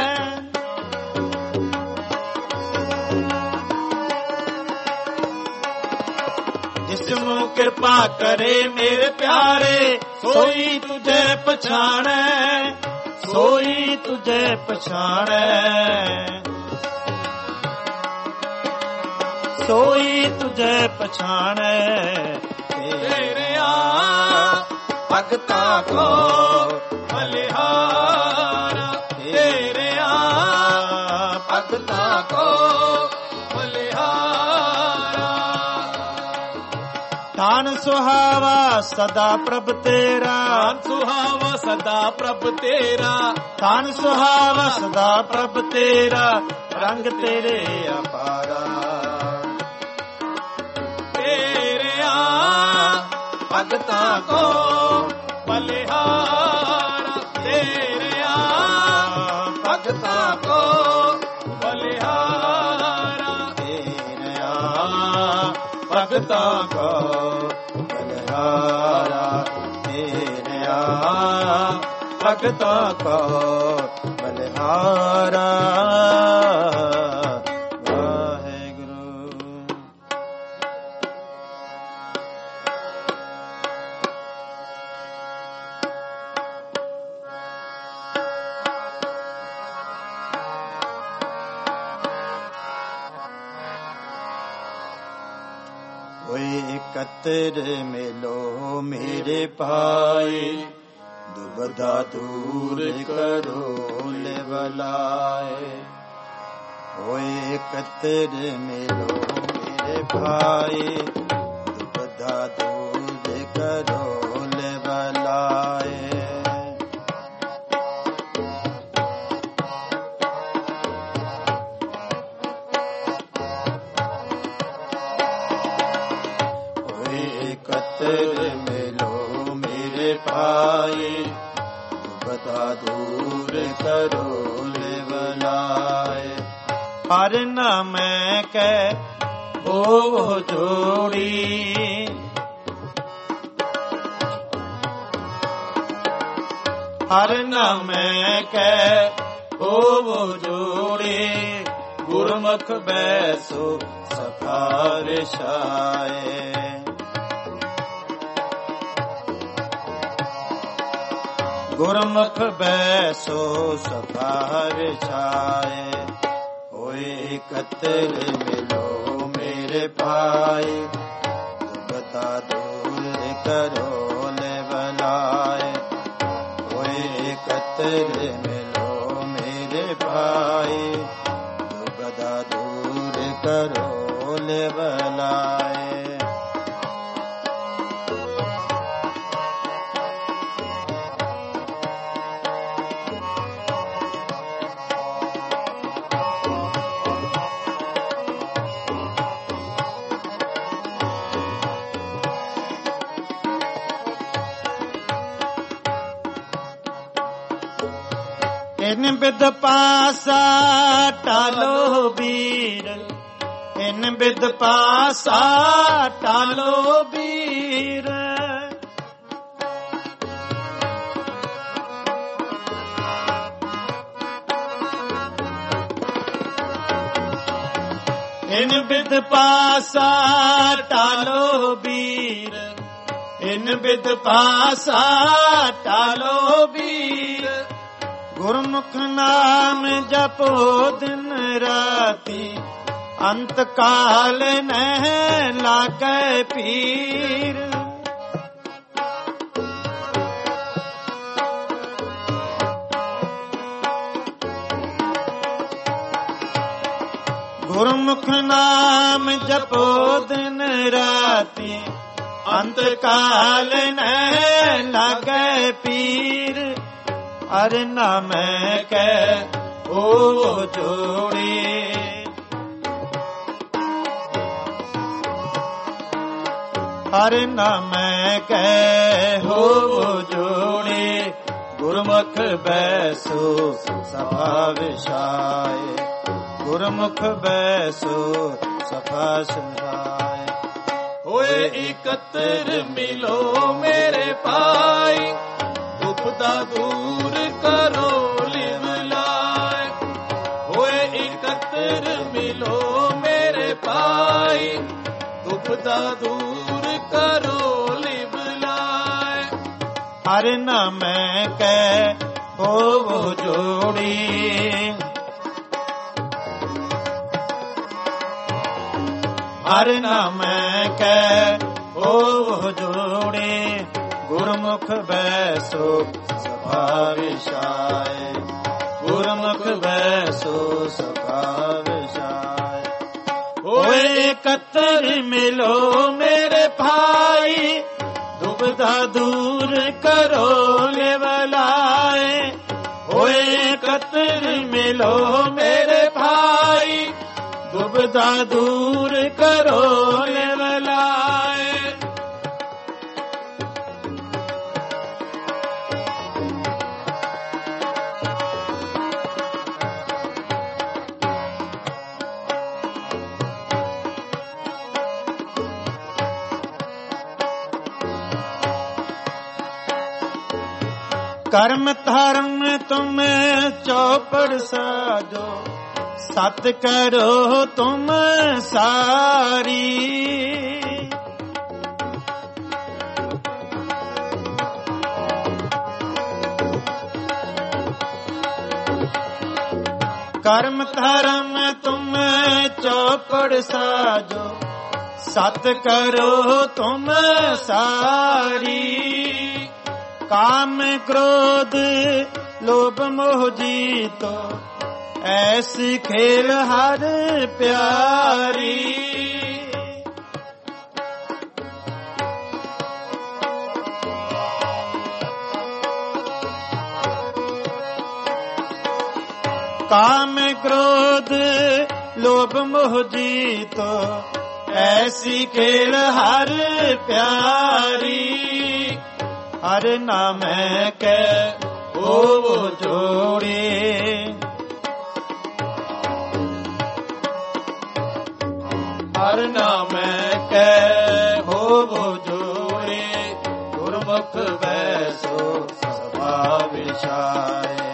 जिसनू कृपा करे मेरे प्यारे सोई तुझे पछाने। सोई तुझे पछाने सोई तुझे पछाने। तेरे ਭਗਤਾਂ ਕੋ ਬਲਿਹਾਰਾ ਤੇਰਿਆ ਭਗਤਾਂ ਕੋ ਬਲਿਹਾਰਾ। ਧਨ ਸੁਹਾਵਾ ਸਦਾ ਪ੍ਰਭ ਤੇਰਾ, ਧਨ ਸੁਹਾਵਾ ਸਦਾ ਪ੍ਰਭ ਤੇਰਾ, ਧਨ ਸੁਹਾਵਾ ਸਦਾ ਪ੍ਰਭ ਤੇਰਾ, ਰੰਗ ਤੇਰੇ ਅਪਾਰਾ। ਤੇਰਿਆ ਭਗਤਾਂ ਕੋ ਬਲਿਹਾਰਾ ਤੇਰਿਆ ਭਗਤਾਂ ਕੋ ਬਲਿਹਾਰਾ। ਤੇਰਿਆ ਭਗਤਾਂ ਕੋ ਬਲਿਹਾਰਾ। ਤੇਰਿਆ ਭਗਤਾਂ ਕੋ ਬਲਿਹਾਰਾ। ਇਕੱਤਰ ਮਿਲੋ ਮੇਰੇ ਭਾਈ, ਦੁਬਦਾ ਦੂਰ ਕਰੋ ਲਿਵਲਾਏ। ਹੋਏ ਇਕੱਤਰ ਮਿਲੋ ਮੇਰੇ ਭਾਈ, ਦੁਬਦਾ ਦੂਰ ਕਰੋ ਲਿਵਲਾਏ। ਇਕੱਤਰ ਮਿਲੋ ਮੇਰੇ ਭਾਈ, ਦੁਬਦਾ ਦੂਰ ਕਰੋ ਲਿਵਲਾਏ। ਹਰ ਨਾਮ ਕੈ ਹੋਵੋ ਜੋੜੀ, ਹਰ ਨਾਮ ਕੈ ਹੋਵੋ ਜੋੜੀ। ਗੁਰਮੁਖ ਬੈਸੋ ਸਫਾਰਿਸ਼ਾਏ। ਗੁਰਮੁਖ ਬੈਸੋ ਸਫਾਰਿਸ਼ਾਏ। ਹੋਏ ਇਕੱਤਰ ਮਿਲੋ ਮੇਰੇ ਭਾਈ, ਦੁਬਦਾ ਦੂਰ ਕਰੋ ਲਿਵਲਾਏ। ਹੋਏ ਇਕੱਤਰ ਮਿਲੋ ਮੇਰੇ ਭਾਈ, ਦੁਬਦਾ ਦੂਰ ਕਰੋ ਲਿਵਲਾਏ। ਇਨ ਬਿਦ ਪਾਸਾ ਟਾਲੋ ਵੀਰ, ਇਨ ਬਿਦ ਪਾਸਾ ਟਾਲੋ ਵੀਰ। ਇਨ ਬਿਦ ਪਾਸਾ ਟਾਲੋ ਵੀਰ, ਇਨ ਬਿਦ ਪਾਸਾ ਟਾਲੋ ਵੀਰ। ਗੁਰਮੁਖ ਨਾਮ ਜਪੋ ਦਿਨ ਰਾਤੀ, ਅੰਤ ਕਾਲ ਨਹਿ ਲਾਗੈ ਪੀਰ। ਗੁਰਮੁਖ ਨਾਮ ਜਪੋ ਦਿਨ ਰਾਤੀ, ਅੰਤ ਕਾਲ ਨਹਿ ਲਾਗੈ ਪੀਰ। ਹਰ ਨਾਮ ਕੈ ਹੋਵੋ ਜੋੜੀ, ਹਰ ਨਾਮ ਕੈ ਹੋਵੋ ਜੋੜੀ। ਗੁਰਮੁਖ ਬੈਸੋ ਸਭਾ ਵਿਛਾਏ, ਗੁਰਮੁਖ ਬੈਸੋ ਸਭਾ ਸੁਭਾਏ। ਹੋਏ ਇਕੱਤਰ ਮਿਲੋ ਮੇਰੇ ਭਾਈ, ਦੁਬਦਾ ਦੂਰ ਕਰੋ ਲਿਵਲਾਏ। ਹੋਏ ਇਕੱਤਰ ਮਿਲੋ ਮੇਰੇ ਭਾਈ, ਦੁਬਦਾ ਦੂਰ ਕਰੋ ਲਿਵਲਾਏ। ਹਰ ਨਾਮ ਕੈ ਹੋਵੋ ਜੋੜੀ, ਹਰ ਨਾਮ ਕੈ ਹੋਵੋ ਜੋੜੀ। ਗੁਰ ਗੁਰਮੁਖ ਬੈਸੋ ਸਭਾ ਵਿਛਾਏ, ਗੁਰਮੁਖ ਬੈਸੋ ਸਭਾ ਵਿਛਾਏ। ਹੋਏ ਇਕੱਤਰ ਮਿਲੋ ਮੇਰੇ ਭਾਈ, ਦੁਬਿਧਾ ਦੂਰ ਕਰੋ ਲਿਵਲਾਏ। ਹੋਏ ਇਕੱਤਰ ਮਿਲੋ ਮੇਰੇ ਭਾਈ, ਦੁਬਿਧਾ ਦੂਰ ਕਰੋ ਲਿਵਲਾਏ। ਕਰਮ ਧਰਮ ਤੁਮ ਚੌਪੜ ਸਾਜੋ, ਸਤ ਕਰੋ ਤੁਮ ਸਾਰੀ। ਕਰਮ ਧਰਮ ਤੁਮ ਚੌਪੜ ਸਾਜੋ, ਸਤ ਕਰੋ ਤੁਮ ਸਾਰੀ। ਕਾਮ ਕ੍ਰੋਧ ਲੋਭ ਮੋਹ ਜੀਤੋ, ਐਸੀ ਖੇਲ ਹਰ ਪਿਆਰੀ। ਕਾਮ ਕ੍ਰੋਧ ਲੋਭ ਮੋਹ ਜੀਤੋ, ਐਸੀ ਖੇਲ ਹਰ ਪਿਆਰੀ। ਹਰ ਨਾਮੈ ਕੈ ਹੋਵੋ ਜੋੜੇ, ਹਰ ਨਾਮੈ ਕੈ ਹੋਵੋ ਜੋੜੇ। ਗੁਰਮੁਖ ਬੈਸੋ ਸਭਾ ਵਿਛਾਏ,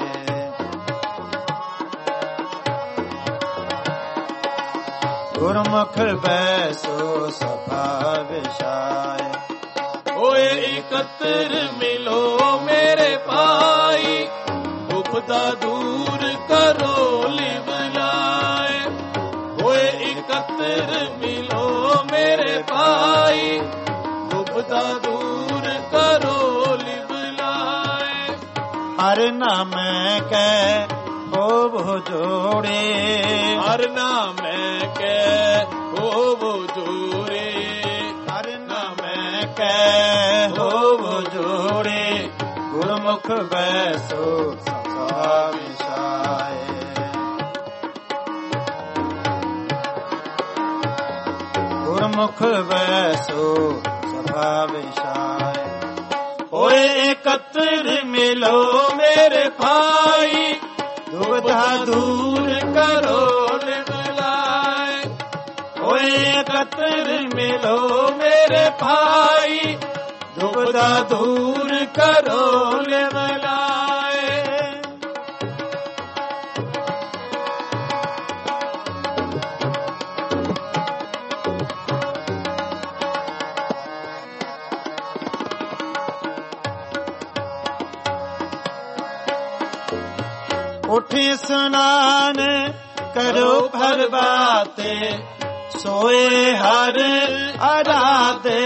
ਗੁਰਮੁਖ ਬੈਸੋ ਸਭਾ ਵਿਛਾਏ। ਹੋਏ ਇਕੱਤਰ ਮਿਲੋ ਮੇਰੇ ਭਾਈ, ਦੁਬਿਧਾ ਦੂਰ ਕਰੋ ਲਿਵਲਾਏ। ਹੋਏ ਇਕੱਤਰ ਮਿਲੋ ਮੇਰੇ ਭਾਈ, ਦੁਬਿਧਾ ਦੂਰ ਕਰੋ ਲਿਵਲਾਏ। ਹਰ ਨਾਮੈ ਕੈ ਹੋਵੋ ਜੋੜੇ, ਹਰ ਨਾਮੈ ਕੈ ਹੋਵੋ ਜੋੜੇ। ਹਰ ਨਾਮੈ ਕੈ ਹੋਵੋ ਜੋੜੇ, ਗੁਰਮੁਖ ਬੈਸੋ ਸਭਾ ਵਿਛਾਏ। ਗੁਰਮੁਖ ਬੈਸੋ ਸਭਾ ਵਿਛਾਏ। ਹੋਏ ਇਕੱਤਰ ਮਿਲੋ ਮੇਰੇ ਭਾਈ, ਦੁਬਿਧਾ ਦੂਰ ਕਰੋ ਲਿਵਲਾਏ। ਹੋਏ ਇਕੱਤਰ ਮਿਲੋ ਮੇਰੇ ਭਾਈ, ਦੁਬਿਧਾ ਦੂਰ ਕਰੋ ਲਿਵਲਾਏ। ਉਠੀ ਸਨਾਨ ਕਰੋ ਪ੍ਰਭਾਤੇ, ਸੋਏ ਹਰ ਆਰਾਧੇ।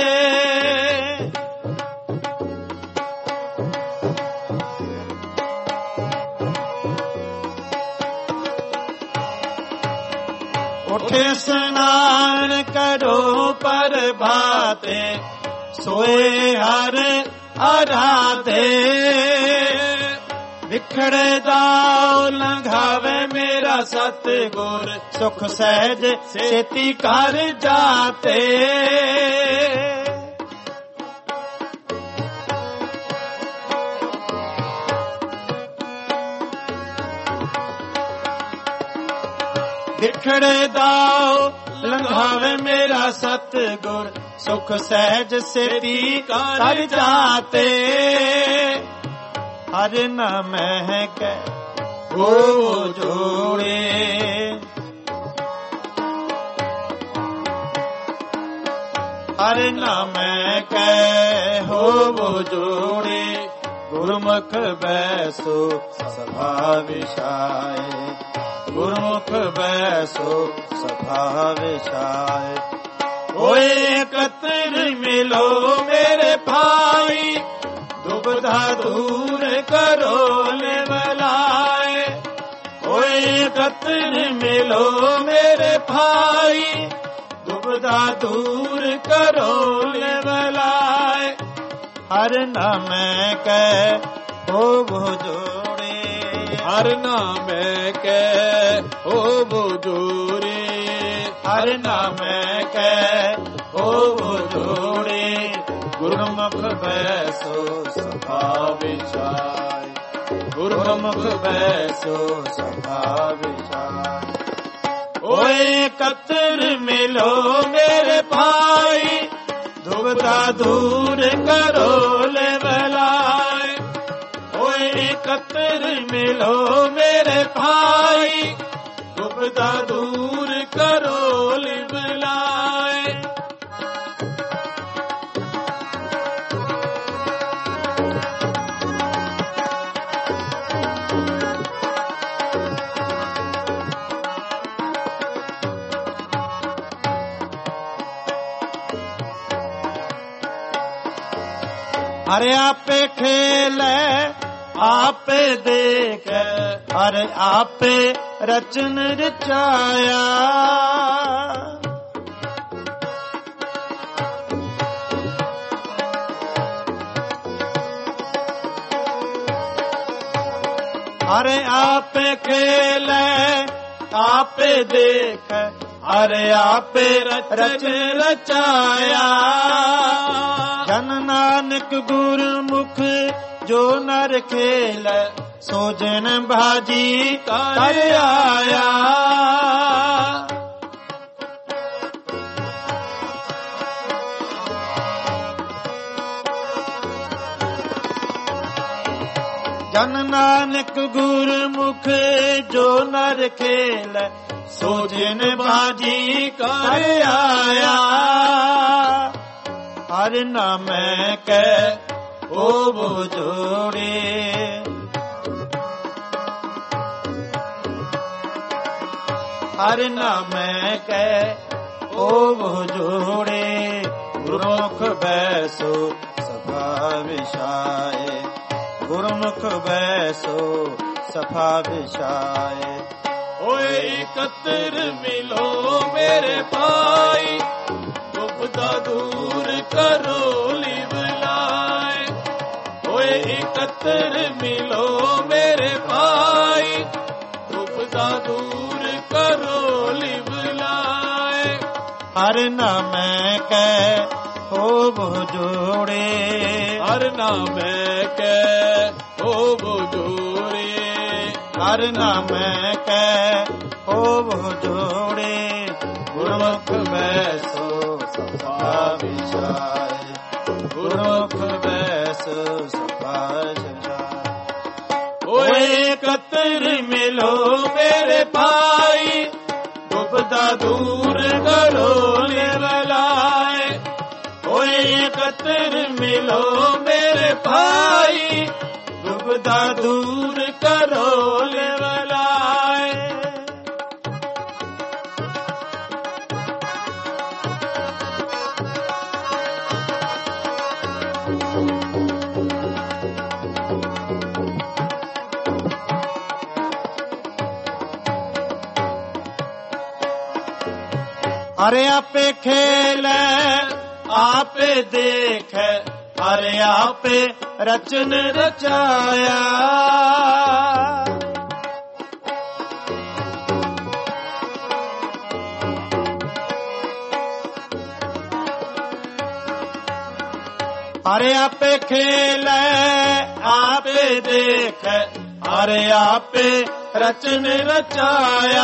ਉਠੇ ਸਨਾਨ ਕਰੋ ਪ੍ਰਭਾਤੇ, ਸੋਏ ਹਰ ਆਰਾਧੇ। ਵਿਖੜੇ ਦਾਉ ਲੰਘਾਵੇ ਮੇਰਾ ਸਤਿਗੁਰ, ਸੁਖ ਸਹਿਜ ਛੇਤੀ ਕਰ ਜਾਤੇ। ਵਿਖੜੇ ਦਾਉ ਲੰਘਾਵੇ ਮੇਰਾ ਸਤਿਗੁਰ, ਸੁਖ ਸਹਿਜ ਛੇਤੀ ਕਰ ਜਾਤੇ। ਹਰ ਨਾਮੈ ਕੈ ਹੋਵੋ ਜੋੜੇ, ਹਰ ਨਾਮੈ ਕੈ ਹੋਵੋ ਜੋੜੇ। ਗੁਰਮੁਖ ਬੈਸੋ ਸਭਾ ਵਿਛਾਏ, ਗੁਰਮੁਖ ਬੈਸੋ ਸਭਾ ਵਿਛਾਏ। ਹੋਏ ਕਤਰ ਮਿਲੋ ਮੇਰੇ ਭਾਈ, ਦੁਬਿਧਾ ਦੂਰ ਕਰੋ ਲਿਵਲਾਏ। ਹੋਏ ਕਤਰ ਮਿਲੋ ਮੇਰੇ ਭਾਈ, ਦੁਬਿਧਾ ਦੂਰ ਕਰੋ ਲਿਵਲਾਏ। ਹਰ ਨਾਮੈ ਕੈ ਹੋਵੋ ਜੋੜੇ, ਹਰ ਨਾਮੈ ਕੈ ਹੋਵੋ ਜੋੜੇ। ਹਰ ਨਾਮੈ ਕੈ ਹੋਵੋ ਜੋੜੇ। ਗੁਰਮੁਖ ਬੈਸੋ ਸਭਾ ਵਿਚਾਰ, ਗੁਰਮੁਖ ਬੈਸੋ ਸਭਾ ਵਿਚਾਰ। ਹੋਏ ਕਤਰ ਮਿਲੋ ਮੇਰੇ ਭਾਈ, ਦੁਬਿਧਾ ਦੂਰ ਕਰੋ ਲਿਵਲਾਏ। ਹੋਏ ਕਤਰ ਮਿਲੋ ਮੇਰੇ ਭਾਈ, ਦੁਬਿਧਾ ਦੂਰ ਕਰੋ ਲਿਵਲਾਏ। ਹਰਿ ਆਪੇ ਖੇਲੈ ਆਪੇ ਦੇਖੈ, ਹਰਿ ਆਪੇ ਰਚਨ ਰਚਾਇਆ। ਹਰਿ ਆਪੇ ਖੇਲੈ ਆਪੇ ਦੇਖੈ, ਹਰਿ ਆਪੇ ਰਚਨ ਰਚਾਇਆ। ਜਨ ਨਾਨਕ ਗੁਰਮੁਖ ਜੋ ਨਰ ਖੇਲੈ, ਸੋ ਜਨ ਬਾਜੀ ਕਰ ਆਇਆ। ਜਨ ਨਾਨਕ ਗੁਰਮੁਖ ਜੋ ਨਰ ਖੇਲੈ, ਸੋ ਜਨ ਬਾਜੀ ਕਰ ਆਇਆ। ਹਰਿ ਨਾਮੈ ਕੈ ਹੋਵੋ ਜੋੜੇ, ਹਰਿ ਨਾਮੈ ਕੈ ਹੋਵੋ ਜੋੜੇ। ਗੁਰਮੁਖ ਬੈਸੋ ਸਭਾ ਵਿਛਾਏ, ਗੁਰਮੁਖ ਬੈਸੋ ਸਭਾ ਵਿਛਾਏ। ਹੋਏ ਕਤਰ ਮਿਲੋ ਮੇਰੇ ਭਾਈ, ਦੁਬਿਧਾ ਦੂਰ ਕਰੋ ਲਿਵਲਾਏ। ਹੋਏ ਕਤਰ ਮਿਲੋ ਮੇਰੇ ਭਾਈ, ਦੁਬਿਧਾ ਦੂਰ ਕਰੋ ਲਿਵਲਾਏ। ਹਰਿ ਨਾਮੈ ਕੈ ਹੋਵੋ ਜੋੜੇ, ਹਰ ਨਾਮੈ ਕੈ ਹੋਵੋ ਜੋੜੇ। ਹਰਿ ਨਾਮੈ ਕੈ ਹੋਵੋ ਜੋੜੇ। ਗੁਰਮੁਖ ਬੈਸੋ ਸਭਾ ਵਿਚਾਰੇ, ਗੁਰਮੁਖ ਬੈਸੋ ਸਭਾ ਵਿਚਾਰੇ। ਹੋਏ ਕਤਰ ਮਿਲੋ ਮੇਰੇ ਭਾਈ, ਦੁਬਿਧਾ ਦੂਰ ਕਰੋ ਲਿਵਲਾਏ। ਹੋਏ ਕਤਰ ਮਿਲੋ ਮੇਰੇ ਭਾਈ, ਦੁਬਿਧਾ ਦੂਰ ਕਰੋ ਲਿਵਲਾਏ। ਹਰਿ ਆਪੇ ਖੇਲੈ ਆਪੇ ਦੇਖੈ, ਹਰਿ ਆਪੇ ਰਚਨ ਰਚਾਇਆ। ਹਰਿ ਆਪੇ ਖੇਲੈ ਆਪੇ ਦੇਖੈ, ਹਰਿ ਆਪੇ ਰਚਨ ਰਚਾਇਆ।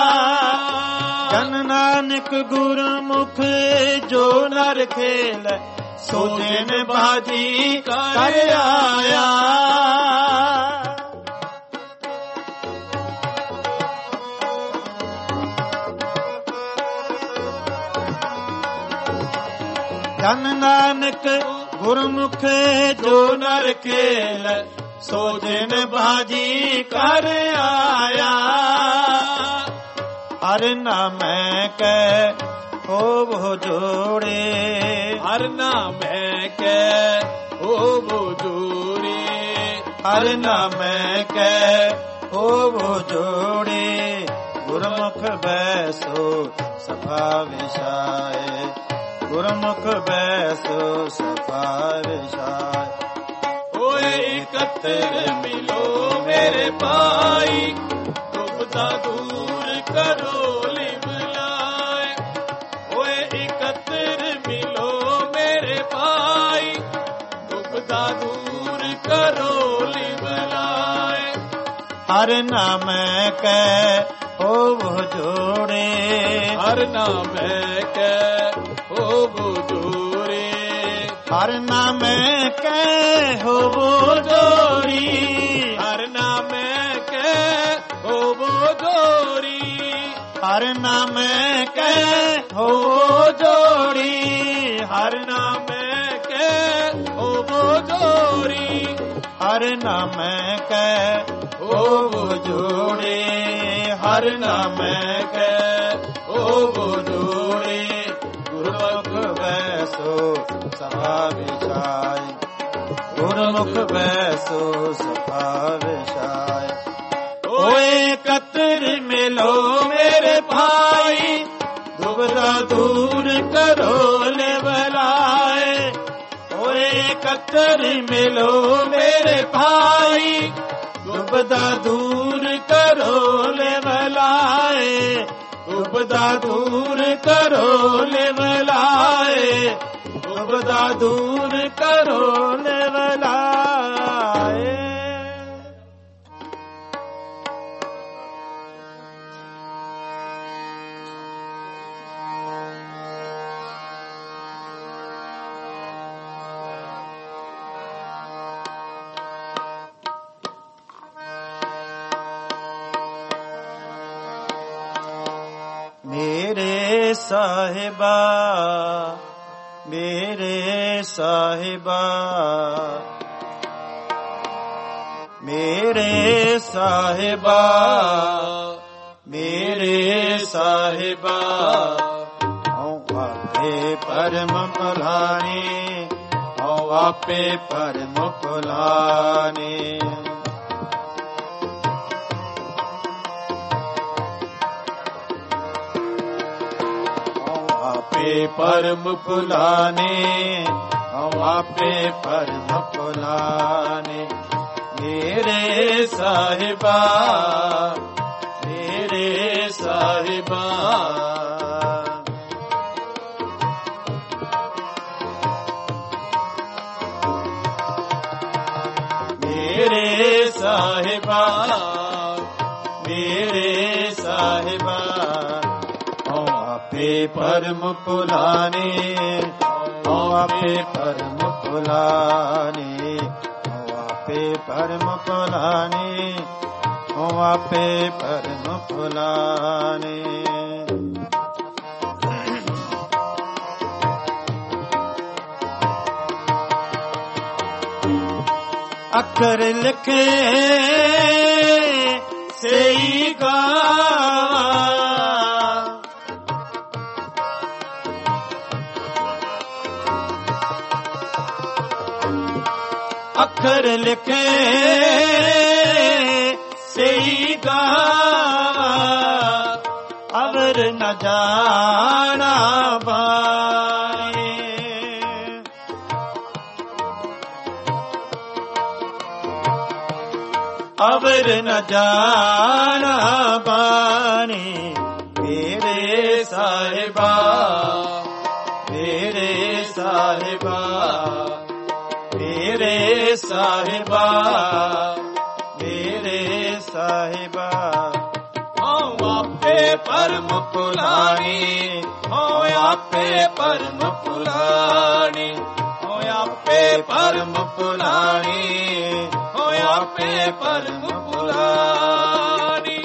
ਜਨ ਨਾਨਕ ਗੁਰਮੁਖ ਜੋ ਨਰ ਖੇਲੈ, ਸੋ ਜਿਨ ਬਾਜੀ ਕਰ ਆਇਆ। ਜਨ ਨਾਨਕ ਗੁਰਮੁਖ ਜੋ ਨਰ ਖੇਲੈ, ਸੋ ਜਿਨ ਬਾਜੀ ਕਰ ਆਇਆ। ਹਰਿ ਨਾਮੈ ਕੈ ਹੋਵੋ ਜੋੜੇ। ਹਰ ਨਾਮੈ ਕੈ ਹੋਵੋ ਜੋੜੇ। ਹਰ ਨਾਮੈ ਕੈ ਹੋਵੋ ਜੋੜੇ। ਗੁਰਮੁਖ ਬੈਸੋ ਸਫਾ ਵਿਛਾਏ। ਗੁਰਮੁਖ ਬੈਸੋ ਸਫਾ ਵਿਛਾਏ। ਓਏ ਇਕੱਤਰ ਮਿਲੋ ਮੇਰੇ ਭਾਈ, ਦੁਬਦਾ ਦੂਰ ਕਰੋ ਲਿਵ ਲਾਏ। ਓਏ ਇਕੱਤਰ ਮਿਲੋ ਮੇਰੇ ਭਾਈ, ਦੁਬਦਾ ਦੂਰ ਕਰੋ ਲਿਵ ਲਾਏ। ਹਰ ਨਾਮੈ ਕੈ ਹੋਵੋ ਜੋੜੇ। ਹਰ ਨਾਮੈ ਕੈ ਹੋਵੋ ਜੋੜੇ। ਹਰ ਨਾਮੈ ਕੈ ਹੋਵੋ ਜੋੜੀ। ਹਰ ਨਾਮੈ ਕੈ ਹੋਵੋ ਜੋੜੀ। ਹਰ ਨਾਮੈ ਕੈ ਹੋਵੋ ਜੋੜੀ। ਹਰ ਨਾਮੈ ਕੈ ਹੋਵੋ ਜੋੜੀ। ਹਰ ਨਾਮੈ ਕੈ ਹੋਵੋ ਜੋੜੇ। ਹਰ ਨਾਮੈ ਕੈ ਹੋਵੋ ਜੋੜੇ। ਗੁਰਮੁਖ ਬੈਸੋ ਸਫਾ ਵਿਛਾਏ। ਗੁਰਮੁਖ ਬੈਸੋ ਸਫਾ ਵਿਛਾਏ। ਓਏ ਇਕੱਤਰ ਮਿਲੋ ਮੇਰੇ ਭਾਈ, ਦੁਬਦਾ ਦੂਰ ਕਰੋ ਲਿਵ ਲਾਏ। ਓਏ ਇਕੱਤਰ ਮਿਲੋ ਮੇਰੇ ਭਾਈ, ਦੁਬਦਾ ਦੂਰ ਕਰੋ ਲਿਵ ਲਾਏ। ਦੁਬਦਾ ਦੂਰ ਕਰੋ ਲਿਵ ਲਾਏ। ਦੁਬਦਾ ਦੂਰ ਕਰੋ ਲਿਵ ਲਾਏ। ਮੇਰੇ ਸਾਹਿਬਾ, ਮੇਰੇ ਸਾਹਿਬਾ, ਮੇਰੇ ਸਾਹਿਬਾ, ਮੇਰੇ ਸਾਹਿਬਾ। ਹਉ ਆਪੇ ਪਰਮ ਭੁਲਾਣੇ। ਹਉ ਆਪੇ ਪਰਮ ਭੁਲਾਣੇ। ਆਪੇ ਪਰਮ ਭੁਲਾਣੇ। ਹਉ ਆਪੇ ਪਰਮ ਭੁਲਾਣੇ। ਮੇਰੇ ਸਾਹਿਬਾ, ਮੇਰੇ ਸਾਹਿਬਾ, ਮੇਰੇ ਸਾਹਿਬਾ, ਮੇਰੇ ਸਾਹਿਬਾ। ਹਉ ਆਪੇ ਪਰਮ ਭੁਲਾਣੇ। ਹਉ ਆਪੇ ਪਰਮ ਭੁਲਾਣੇ। ਹਉ ਆਪੇ ਪਰਮ ਭੁਲਾਣੇ। ਹਉ ਆਪੇ ਪਰਮ ਭੁਲਾਣੇ। ਅੱਖਰ ਲਿਖੇ ਸਈ ਗਾਵਾਂ। ਅੱਖਰ ਲਿਖੇ ਸਈ ਗਾਵਾਂ। ਅਵਰ ਨ ਜਾਣਾ ਬਾਣੀ। ਅਵਰ ਨ ਜਾਣਾ ਬਾਣੀ। ਮੇਰੇ ਸਾਹਿਬਾ, ਮੇਰੇ ਸਾਹਿਬਾ, ਮੇਰੇ ਸਾਹਿਬਾ, ਮੇਰੇ ਸਾਹਿਬਾ। ਹਉ ਆਪੇ ਪਰਮ ਭੁਲਾਣੇ। ਹਉ ਆਪੇ ਪਰਮ ਭੁਲਾਣੇ। ਹਉ ਆਪੇ ਪਰਮ ਭੁਲਾਣੇ। ਹਉ ਆਪੇ ਪਰਮ ਭੁਲਾਣੇ।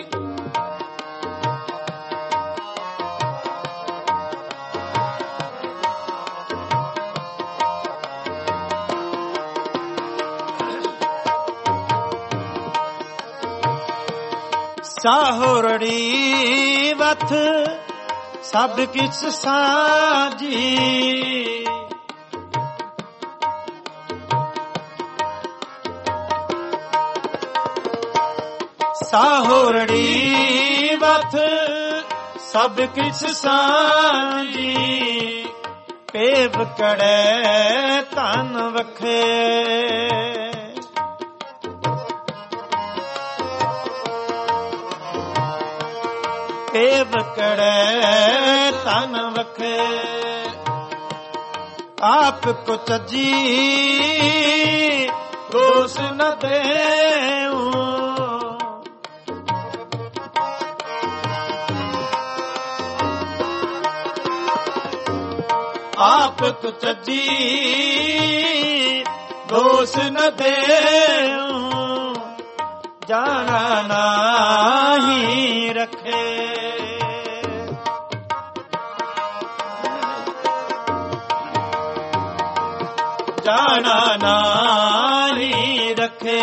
ਸਾਹੁਰੜੀ ਵਥ ਸਭ ਕਿਛ ਸਾਜੀ। ਸਾਹੋਰੜੀ ਵਥ ਸਭ ਕਿਛ ਸਾਜੀ। ਪੇਵ ਕੜੈ ਧਨ ਵਖੇ। ਪੇਵ ਕੜੈ ਧਨ ਵਖੇ। ਆਪ ਕੋ ਚੱਜੀ ਦੋਸ ਨ ਦੇਉ। ਆਪ ਕੋ ਚੱਜੀ ਦੋਸ ਨ ਦੇਉ। ਜਾਣਾ ਨਾਹੀ ਰਖੇ। ਜਾਣਾ ਨਾਹੀ ਰਖੇ।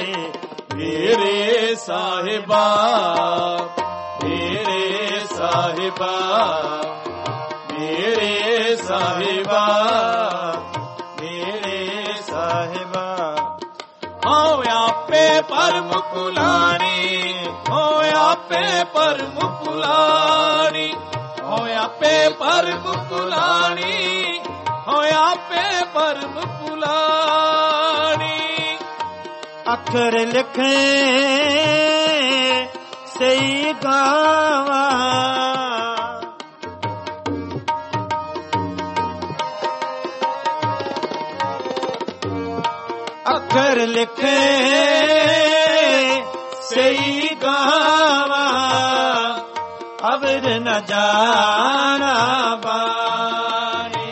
ਮੇਰੇ ਸਾਹਿਬਾ ਮੇਰੇ ਸਾਹਿਬਾ ਮੇਰੇ ਸਾਹਿਬਾ ਮੇਰੇ ਸਾਹਿਬਾ। ਹੋ ਆਪੇ ਪਰਮ ਪੁਲਾਣੀ ਹੋ ਆਪੇ ਪਰਮ ਪੁਲਾਣੀ ਹੋ ਆਪੇ ਪਰਮ ਪੁਲਾਣੀ ਹੋ ਆਪੇ ਪਰਮ ਪੁਲਾਣੀ। ਅੱਖਰ ਲਿਖੇ ਸਈ ਗਾਵਾ। ਅੱਖਰ ਲਿਖੇ ਸਈ ਗਾਵਾ। ਅਵਰ ਨ ਜਾਣਾ ਬਾਣੇ।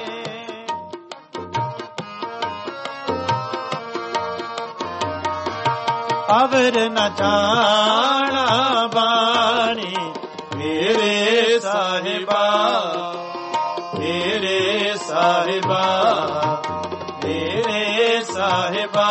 ਅਵਰ ਨ ਜਾਣਾ ਬਾਣੇ। ਮੇਰੇ ਸਾਹਿਬਾ ਮੇਰੇ ਸਾਹਿਬਾ ਮੇਰੇ ਸਾਹਿਬਾ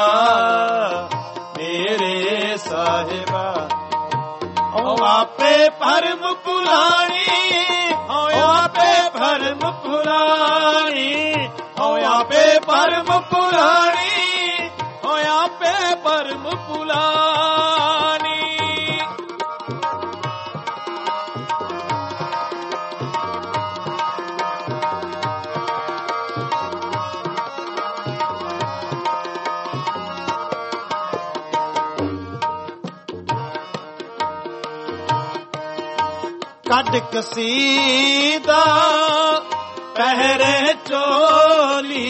ਮੇਰੇ ਸਾਹਿਬਾ। ਓ ਆਪੇ ਪਰਮ ਪੁਲਾਣੀ ਓ ਆਪੇ ਪਰਮ ਪੁਲਾਣੀ ਓ ਆਪੇ ਪਰਮ ਪੁਲਾਣੀ ਓ ਆਪੇ ਪਰਮ ਪੁਲਾਣੀ। ਕੱਢ ਕਸੀਦਾ ਪਹਿਰੇ ਚੋਲੀ।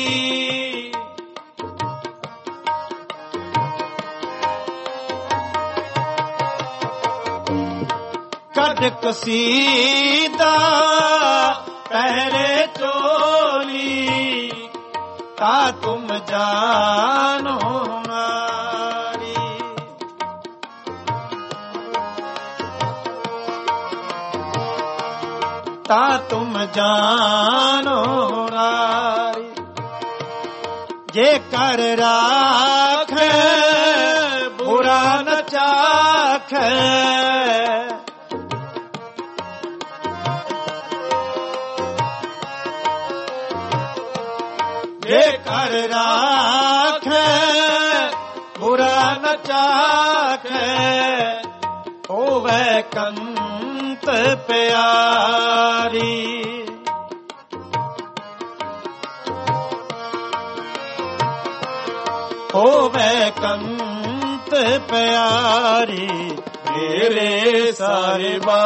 ਕੱਢ ਕਸੀਦਾ ਪਹਿਰੇ ਚੋਲੀ। ਤਾ ਤੁਮ ਜਾਨੋ ਮਾਰੀ। ਤਾ ਤੁਮ ਜਾਨੋ ਨਾਰੀ। ਜੇ ਕਰ ਰਾਖੈ ਬੁਰਾ ਨ ਚਾਖੈ। ਜੇ ਕਰ ਰਾਖੈ ਬੁਰਾ ਨ ਚਾਖੈ। ਹੋਵੇ ਕੰਤ ਪਿਆਰੀ। ਹੋਵੇ ਕੰਤ ਪਿਆਰੀ। ਮੇਰੇ ਸਾਹਿਬਾ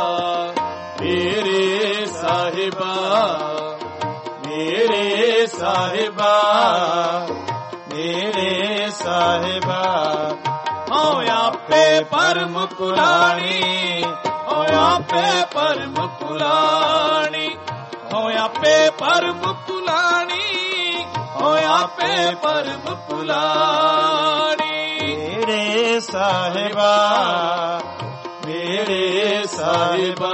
ਮੇਰੇ ਸਾਹਿਬਾ ਮੇਰੇ ਸਾਹਿਬਾ ਮੇਰੇ ਸਾਹਿਬਾ। ਹੋ ਆਪੇ ਪਰਮ ਪੁਲਾਣੀ ਹੋ ਆਪੇ ਪਰਮ ਪੁਲਾਣੀ ਹੋ ਆਪੇ ਪਰਮ ਪੁਲਾਣੀ ਹੋ ਆਪੇ ਪਰਮ ਪੁਲਾਣੀ। ਮੇਰੇ ਸਾਹਿਬਾ ਮੇਰੇ ਸਾਹਿਬਾ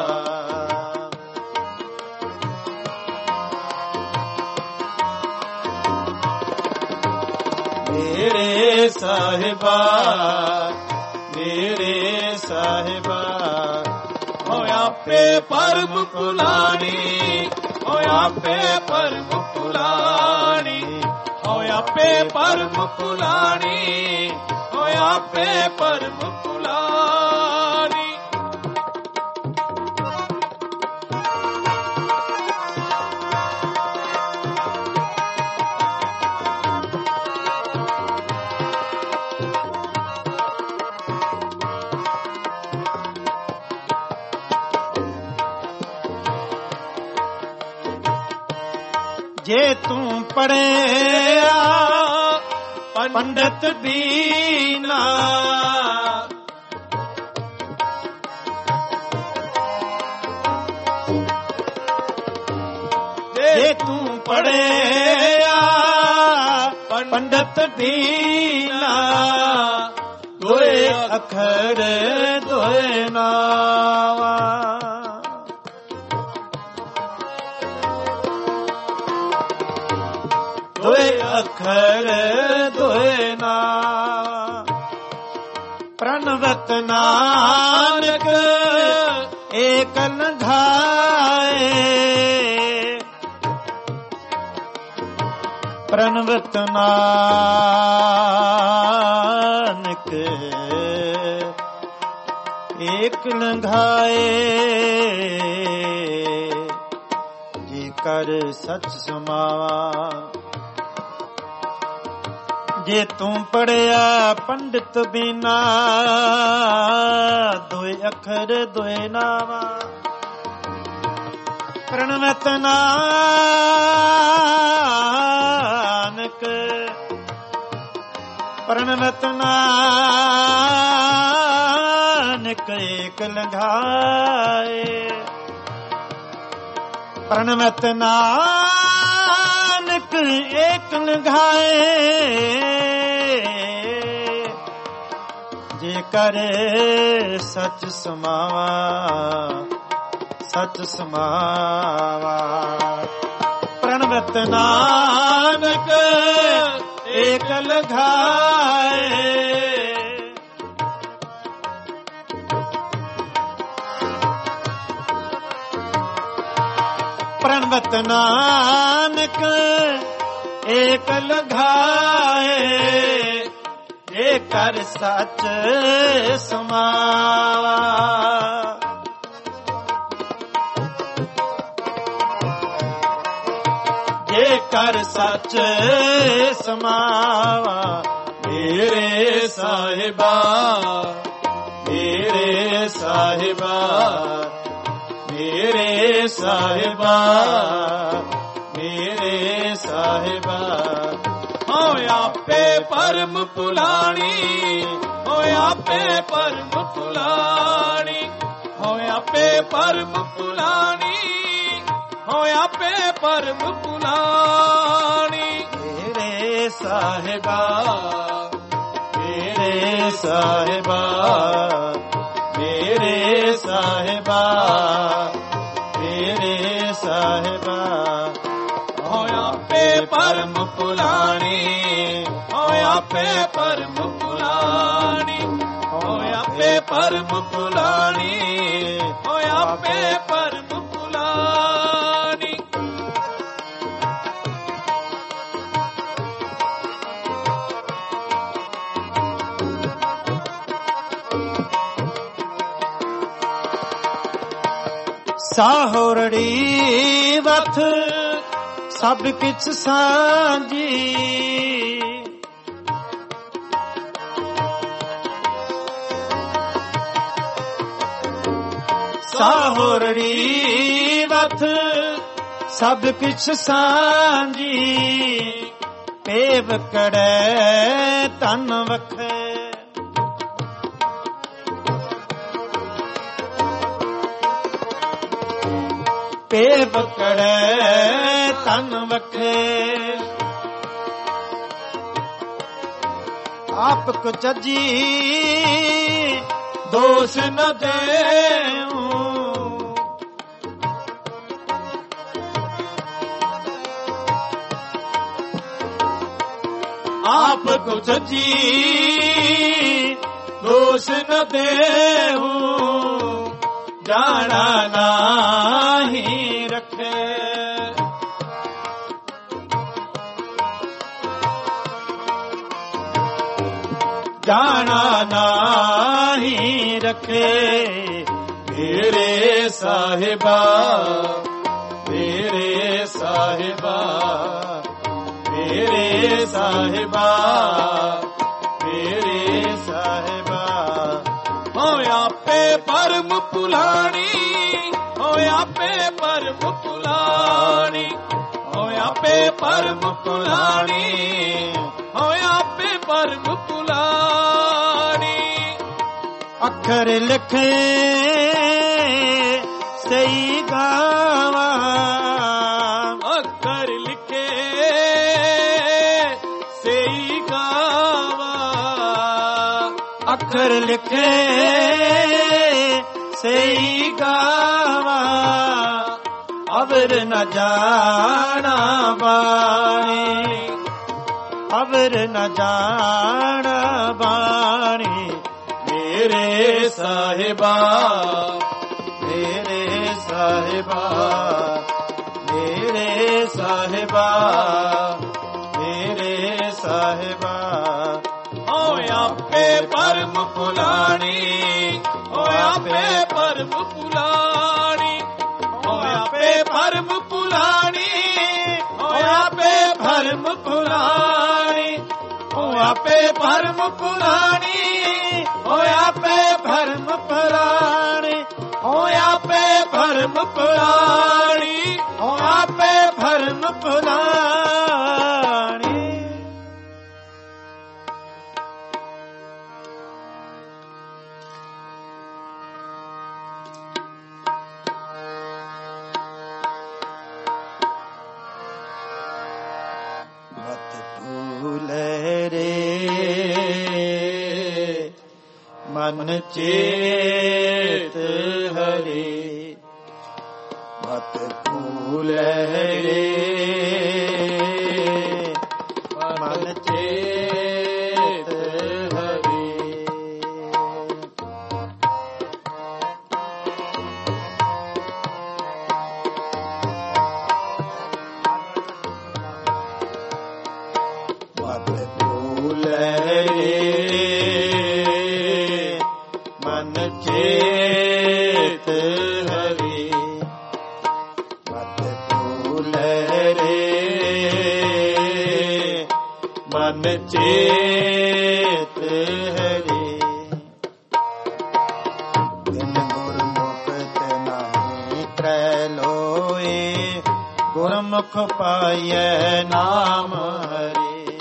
ਮੇਰੇ ਸਾਹਿਬਾ ਮੇਰੇ ਸਾਹਿਬਾ। ਹੋਇਆ ਆਪੇ ਪਰਮ ਪੁਲਾਣੀ, ਹੋਇ ਆਪੇ ਪਰਮ ਪੁਲਾਣੀ, ਹੋਇ ਆਪੇ ਪਰਮ ਪੁਲਾਣੀ, ਹੋਇ ਆਪੇ ਪਰਮ ਪੁਲਾਣੀ। ਜੇ ਤੂੰ ਪੜਿਆ ਪੰਡਤ ਬੀਨਾ, ਜੇ ਤੂੰ ਪੜਿਆ ਪੰਡਤ ਬੀਨਾ, ਦੋਏ ਅੱਖਰ ਦੋਏ ਨਾਵਾ, ਦੋਏ ਅੱਖਰ ਦੋਏ ਨਾਵਾ। ਪ੍ਰਣਵਤ ਨਾਨਕ ਏਕ ਲੰਘਾਏ, ਪ੍ਰਣਵਤ ਨਾਨਕ ਏਕ ਲੰਘਾਏ, ਜੇ ਕਰ ਸਚ ਸਮਾਵਾ। ਜੇ ਤੂੰ ਪੜਿਆ ਪੰਡਿਤ ਬਿਨਾ, ਦੋਏ ਅੱਖਰ ਦੋਏ ਨਾਵਾ। ਪ੍ਰਣਵਤ ਨਾਨਕ, ਪ੍ਰਣਵਤ ਨਾਨਕ ਏਕ ਲੰਘਾਏ, ਪ੍ਰਣਵਤ ਨਾਨਕ ਏਕ ਲੰਘਾਏ, ਜੇ ਕਰੇ ਸਚ ਸਮਾਵਾ, ਸਚ ਸਮਾਵਾ। ਪ੍ਰਣਵਤ ਨਾਨਕ ਏਕ ਲੰਘਾਏ, ਪ੍ਰਣਵਤ ਨਾਨਕ ਏਕ ਲੰਘਾਏ, ਜੇ ਕਰ ਸਚ ਸਮਾਵਾ। ਜੇ ਕਰ ਸਚ ਸਮਾਵਾ। ਮੇਰੇ ਸਾਹਿਬਾ, ਮੇਰੇ ਸਾਹਿਬਾ, ਮੇਰੇ ਸਾਹਿਬਾ, ਮੇਰੇ ਸਾਹਿਬਾ। ਹੋਇ ਆਪੇ ਪਰਮ ਪੁਲਾਣੀ, ਹੋਇ ਆਪੇ ਪਰਮ ਪੁਲਾਣੀ, ਹੋਇ ਆਪੇ ਪਰਮ ਪੁਲਾਣੀ, ਹੋਇ ਆਪੇ ਪਰਮ ਪੁਲਾਣੀ। ਮੇਰੇ ਸਾਹਿਬਾ, ਮੇਰੇ ਸਾਹਿਬਾ, ਮੇਰੇ ਸਾਹਿਬਾ, ਮੇਰੇ ਸਾਹਿਬਾ। ਹੋਇ ਆਪੇ ਪਰਮ ਪੁਲਾਣੀ, ਹੋਇ ਆਪੇ ਪਰਮ ਪੁਲਾਣੀ, ਹੋਇ ਆਪੇ ਪਰਮ ਪੁਲਾਣੀ, ਹੋਇ ਆਪੇ ਪਰਮ ਪੁਲਾਣੀ। ਸਾਹੁਰੜੀ ਵਥ ਸਭ ਕਿਛ ਸਾਂਝੀ, ਸਾਹੁਰੜੀ ਵਥ ਸਭ ਕਿਛ ਸਾਂਝੀ, ਪੇਵ ਕੜੈ ਤਨ ਵਖੈ, ਪੇਵ ਕੜੈ ਤਨ ਵਖੈ। ਆਪ ਕੋ ਚੱਜੀ ਦੋਸ਼ ਨ ਦੇਉ, ਆਪ ਕੋ ਚੱਜੀ ਦੋਸ਼ ਨ ਦੇਉ, ਜਾਣਾ ਨਾਹੀ ਰੱਖੇ। ਜਾਣਾ ਨਾਹੀ ਰੱਖੇ ਮੇਰੇ ਸਾਹਿਬਾ, ਮੇਰੇ ਸਾਹਿਬਾ, ਮੇਰੇ ਸਾਹਿਬਾ, ਮੇਰੇ ਸਾਹਿਬਾ। ਹੋਏ ਆਪੇ ਪਰਮ ਪੁਲਾਣੀ, ਹੋਏ ਆਪੇ ਪਰਮ ਪੁਲਾਣੀ, ਹੋਏ ਆਪੇ ਪਰਮ ਪੁਲਾਣੀ, ਹੋਏ ਆਪੇ ਪਰਮ ਪੁਲਾਣੀ। ਅੱਖਰ ਲਿਖੇ ਸਹੀ ਗਾਵਾਂ, ਅੱਖਰ ਲਿਖੇ ਸਹੀ ਗਾਵਾਂ, ਅੱਖਰ ਲਿਖੇ ਸਹੀ ਗਾਵਾਂ। ਅਵਰ ਨ ਜਾਣਾ ਬਾਣੀ, ਅਵਰ ਨ ਜਾਣਾ ਬਾਣੀ ਮੇਰੇ ਸਾਹਿਬਾ, ਮੇਰੇ ਸਾਹਿਬਾ, ਮੇਰੇ ਸਾਹਿਬਾ, ਮੇਰੇ ਸਾਹਿਬਾ। ਹੋਏ ਆਪੇ ਪਰਮ ਪੁਲਾਣੀ, ਹੋਏ ਆਪੇ ਪਰਮ ਪੁਲਾਣੀ, ਹੋਏ ਆਪੇ ਪਰਮ ਪੁਲਾਣੀ, ਹੋਏ ਆਪੇ ਭਰਮ ਪੁਰਾਣੀ, ਉਹ ਆਪੇ ਭਰਮ ਪੁਰਾਣੀ, ਉਹ ਆਪੇ ਭਰਮ ਪੁਰਾਣੀ, ਉਹ ਆਪੇ ਭਰਮ ਪੁਰਾਣੀ, ਉਹ ਆਪੇ ਭਰਮ ਪੁਰਾਣੀ। ਮਨ ਚੇਤ ਹਰੇ, ਮਤ ਭੂਲੇ ਮਨ ਚੇਤ ਹਰੇ। ਮਤ ਭੂਲੇ ਚੇਤ ਹਰੀ, ਮਤ ਭੂਲੇ ਮਨ ਚੇਤ ਹਰੀ। ਬਿਨ ਗੁਰਮੁਖ ਤੇ ਨਾਹੀ ਤਰੈ ਲੋਏ, ਗੁਰਮੁਖ ਪਾਈਐ ਨਾਮ ਹਰੀ।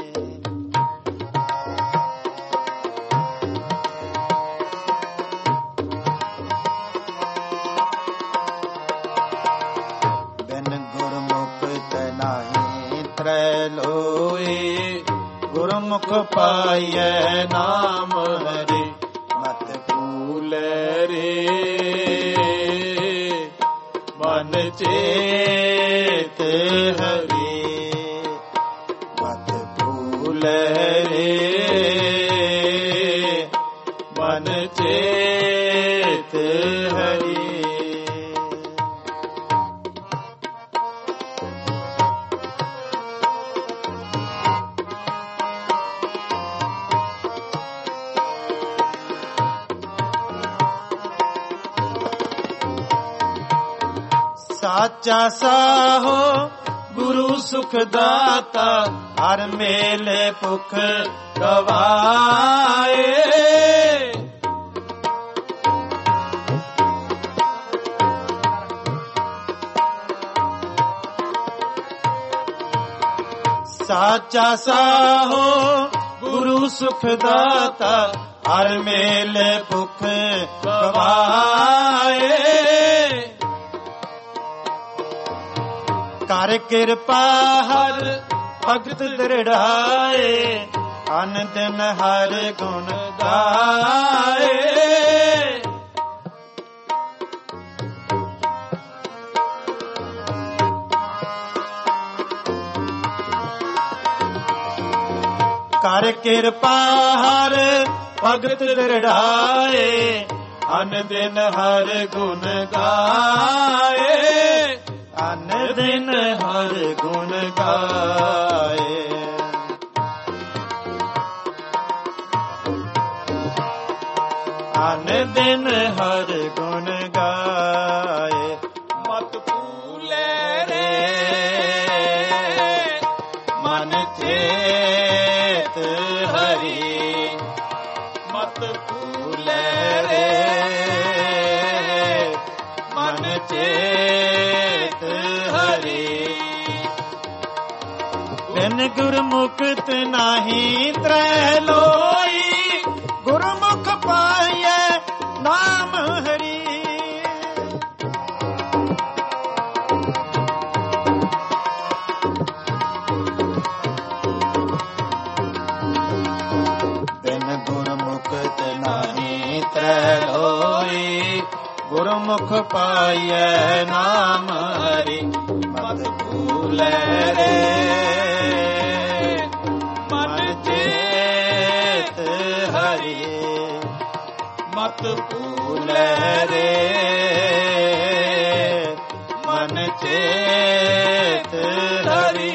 ਲੋਏ ਗੁਰਮੁਖ ਪਾਈਐ ਨਾਮ ਹਰੀ, ਮਤ ਭੂਲੇ ਰੇ ਮਨ ਚੇਤ ਹਰੀ, ਮਤ ਭੂਲੇ ਰੇ ਮਨ ਚੇਤ ਹਰੀ। ਸਾਚਾ ਸਾਹੋ ਗੁਰੂ ਸੁਖ ਦਾਤਾ, ਹਰ ਮੇਲੇ ਭੁਖ ਗਵਾਏ। ਸਾਚਾ ਸਾਹੋ ਗੁਰੂ ਸੁਖ ਦਾਤਾ, ਹਰ ਮੇਲੇ ਭੁਖ ਗਵਾਏ। ਕਰ ਕਿਰਪਾ ਹਰ ਭਗਤ ਦ੍ਰਿੜਾਏ, ਅਨ ਦਿਨ ਹਰ ਗੁਣ ਗਾਏ। ਕਰ ਕਿਰਪਾ ਹਰ ਭਗਤ ਦ੍ਰਿੜਾਏ, ਅਨ ਦਿਨ ਹਰ ਗੁਣ ਗਾਏ, ਅਨ ਦਿਨ ਹਰ ਗੁਣ ਗਾਏ। ਅਨ ਦਿਨ ਹਰ ਗੁਣ ਗਾਏ। ਮਤ ਭੂਲੇ ਰੇ ਮਨ ਚੇਤ ਹਰੀ, ਮਤ ਭੂਲੇ ਰੇ ਮਨ ਚੇਤ ਹਰੀ। ਬਿਨ ਗੁਰਮੁਖਤ ਨਾਹੀ ਤ੍ਰੈ ਲੋਈ, ਗੁਰਮੁਖ ਪਾਈਐ ਨਾਮ ਹਰੀ। ਬਿਨ ਗੁਰਮੁਖਤ ਨਾਹੀ ਤ੍ਰੈ ਲੋਈ, ਗੁਰਮੁਖ ਪਾਈਐ ਨਾਮ ਹਰੀ। ਮਤ ਭੂਲੇ ਰੇ ਮਨ ਚੇਤ ਹਰੀ, ਮਤ ਭੂਲੇ ਰੇ ਮਨ ਚੇਤ ਹਰੀ।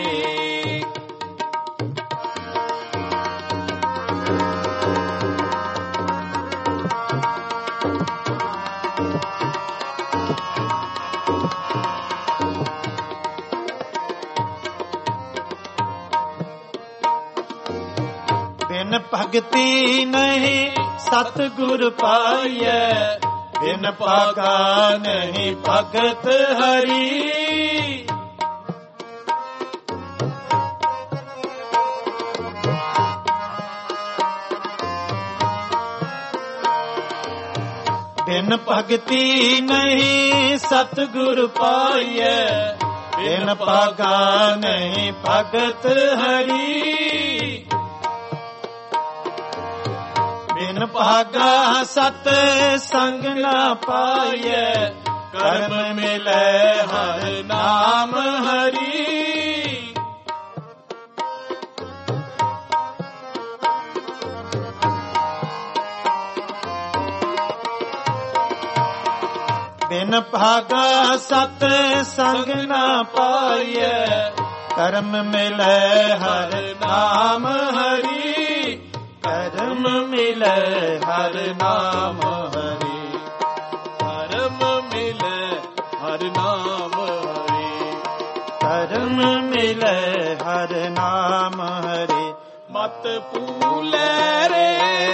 ਬਿਨ ਭਗਤੀ ਨਹੀਂ ਸਤਿਗੁਰ ਪਾਈਐ, ਬਿਨ ਭਾਗਾ ਨਹੀਂ ਭਗਤ ਹਰੀ। ਬਿਨ ਭਗਤੀ ਨਹੀਂ ਸਤਿਗੁਰ ਪਾਈਐ, ਬਿਨ ਭਾਗਾ ਨਹੀਂ ਭਗਤ ਹਰੀ। ਬਿਨ ਭਾਗਾ ਸਤ ਸੰਗ ਨਾ ਪਾਈਐ, ਕਰਮ ਮਿਲੈ ਹਰਿ ਨਾਮ ਹਰੀ। ਬਿਨ ਭਾਗਾ ਸਤ ਸੰਗ ਨਾ ਪਾਈਐ, ਕਰਮ ਮਿਲੈ ਹਰਿ ਨਾਮ ਹਰੀ। ਕਰਮ ਮਿਲੈ ਹਰ ਨਾਮ ਹਰੀ, ਕਰਮ ਮਿਲੈ ਹਰ ਨਾਮ ਹਰੀ। ਕਰਮ ਮਿਲੈ ਹਰ ਨਾਮ ਹਰੀ। ਮਤ ਭੂਲੇ ਰੇ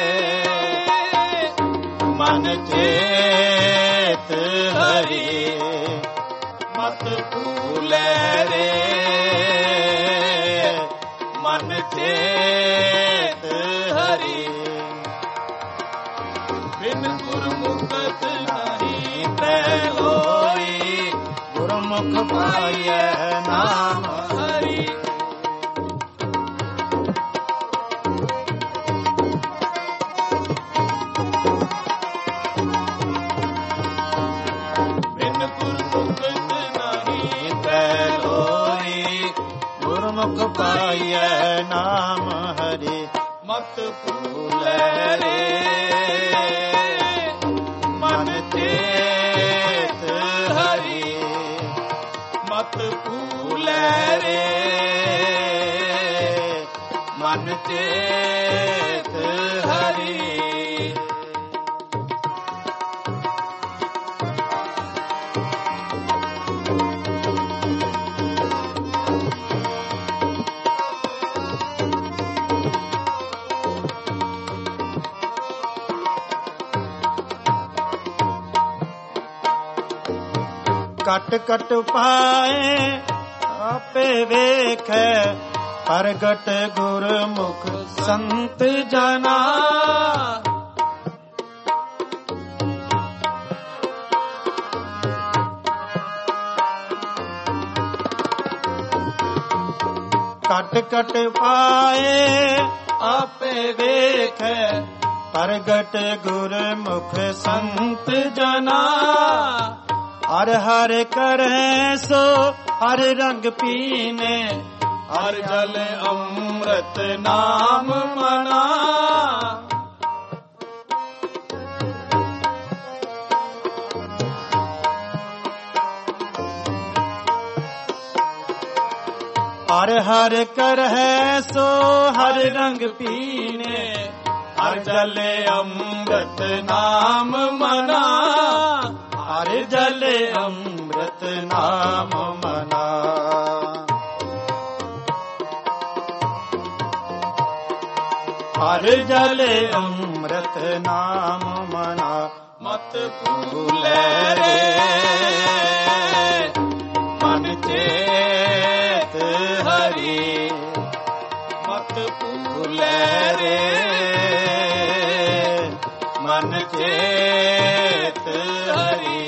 ਮਨ ਚੇਤ ਹਰੀ, ਮਤ ਭੂਲੇ ਰੇ ਮਨ ਚੇਤ ਹਰੀ। ਬਿਨ ਗੁਰਮੁਖਤ ਨਹੀਂ ਤ੍ਰੈ ਲੋਈ, ਗੁਰਮੁਖ ਪਾਈਐ ਨਾਮ ਹਰੀ। ਬਿਨ ਗੁਰਮੁਖਤ ਨਹੀਂ ਤ੍ਰੈ ਲੋਈ, ਗੁਰਮੁਖ ਪਾਈਐ ਨਾਮ ਹਰੀ। ਮਤ ਭੂਲੇ ਰੇ ਮਨ ਚੇਤ ਹਰੀ, ਮਤ ਭੂਲੇ ਰੇ ਮਨ ਚੇਤ ਹਰੀ। ਕਟ ਕਟ ਪਾਏ ਆਪੇ ਵੇਖੈ, ਪ੍ਰਗਟ ਗੁਰਮੁਖ ਸੰਤ ਜਨਾ। ਕਟ ਕਟ ਪਾਏ ਆਪੇ ਵੇਖੈ, ਪ੍ਰਗਟ ਗੁਰਮੁਖ ਸੰਤ ਜਨਾ। ਹਰ ਹਰ ਕਰੈ ਸੋ ਹਰ ਰੰਗ ਪੀਨੇ, ਹਰ ਜਲ ਅੰਮ੍ਰਿਤ ਨਾਮ ਮਨਾ। ਹਰ ਹਰ ਕਰਹਿ ਸੋ ਹਰ ਰੰਗ ਪੀਨੇ, ਹਰ ਜਲ ਅੰਮ੍ਰਿਤ ਨਾਮ ਮਨਾ, ਹਰ ਜਲ ਅੰਮ੍ਰਿਤ ਨਾਮ ਮਨਾ। ਹਰ ਜਲ ਅੰਮ੍ਰਿਤ ਨਾਮ ਮਨਾ। ਮਤ ਭੂਲੈ ਰੇ ਮਨ ਚੇਤ ਹਰੀ, ਮਤ ਭੂਲੈ ਰੇ ਮਨ ਚੇਤ ਹਰੀ।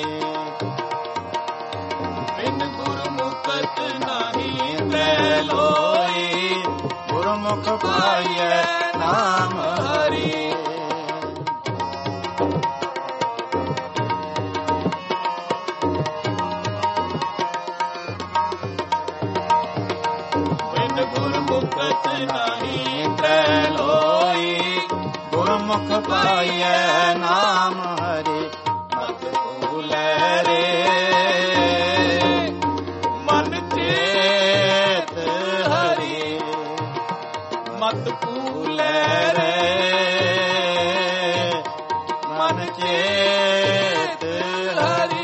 ਬਿਨ ਗੁਰਮੁਖਤ ਨਹੀਂ ਤੈ ਲੋਈ, ਗੁਰਮੁਖ ਪਾਈਐ ਨਾਮ ਹਰੀ। ਬਿਨ ਗੁਰਮੁਖਤ ਨਹੀਂ ਤੈ ਲੋਈ, ਗੁਰਮੁਖ ਪਾਈਐ ਨਾਮ ਹਰੀ। ਮਤ ਭੂਲੈ ਰੇ ਮਨ ਚੇਤ ਹਰੀ, ਮਤ ਭੂਲੈ ਰੇ ਮਨ ਚੇਤ ਹਰੀ।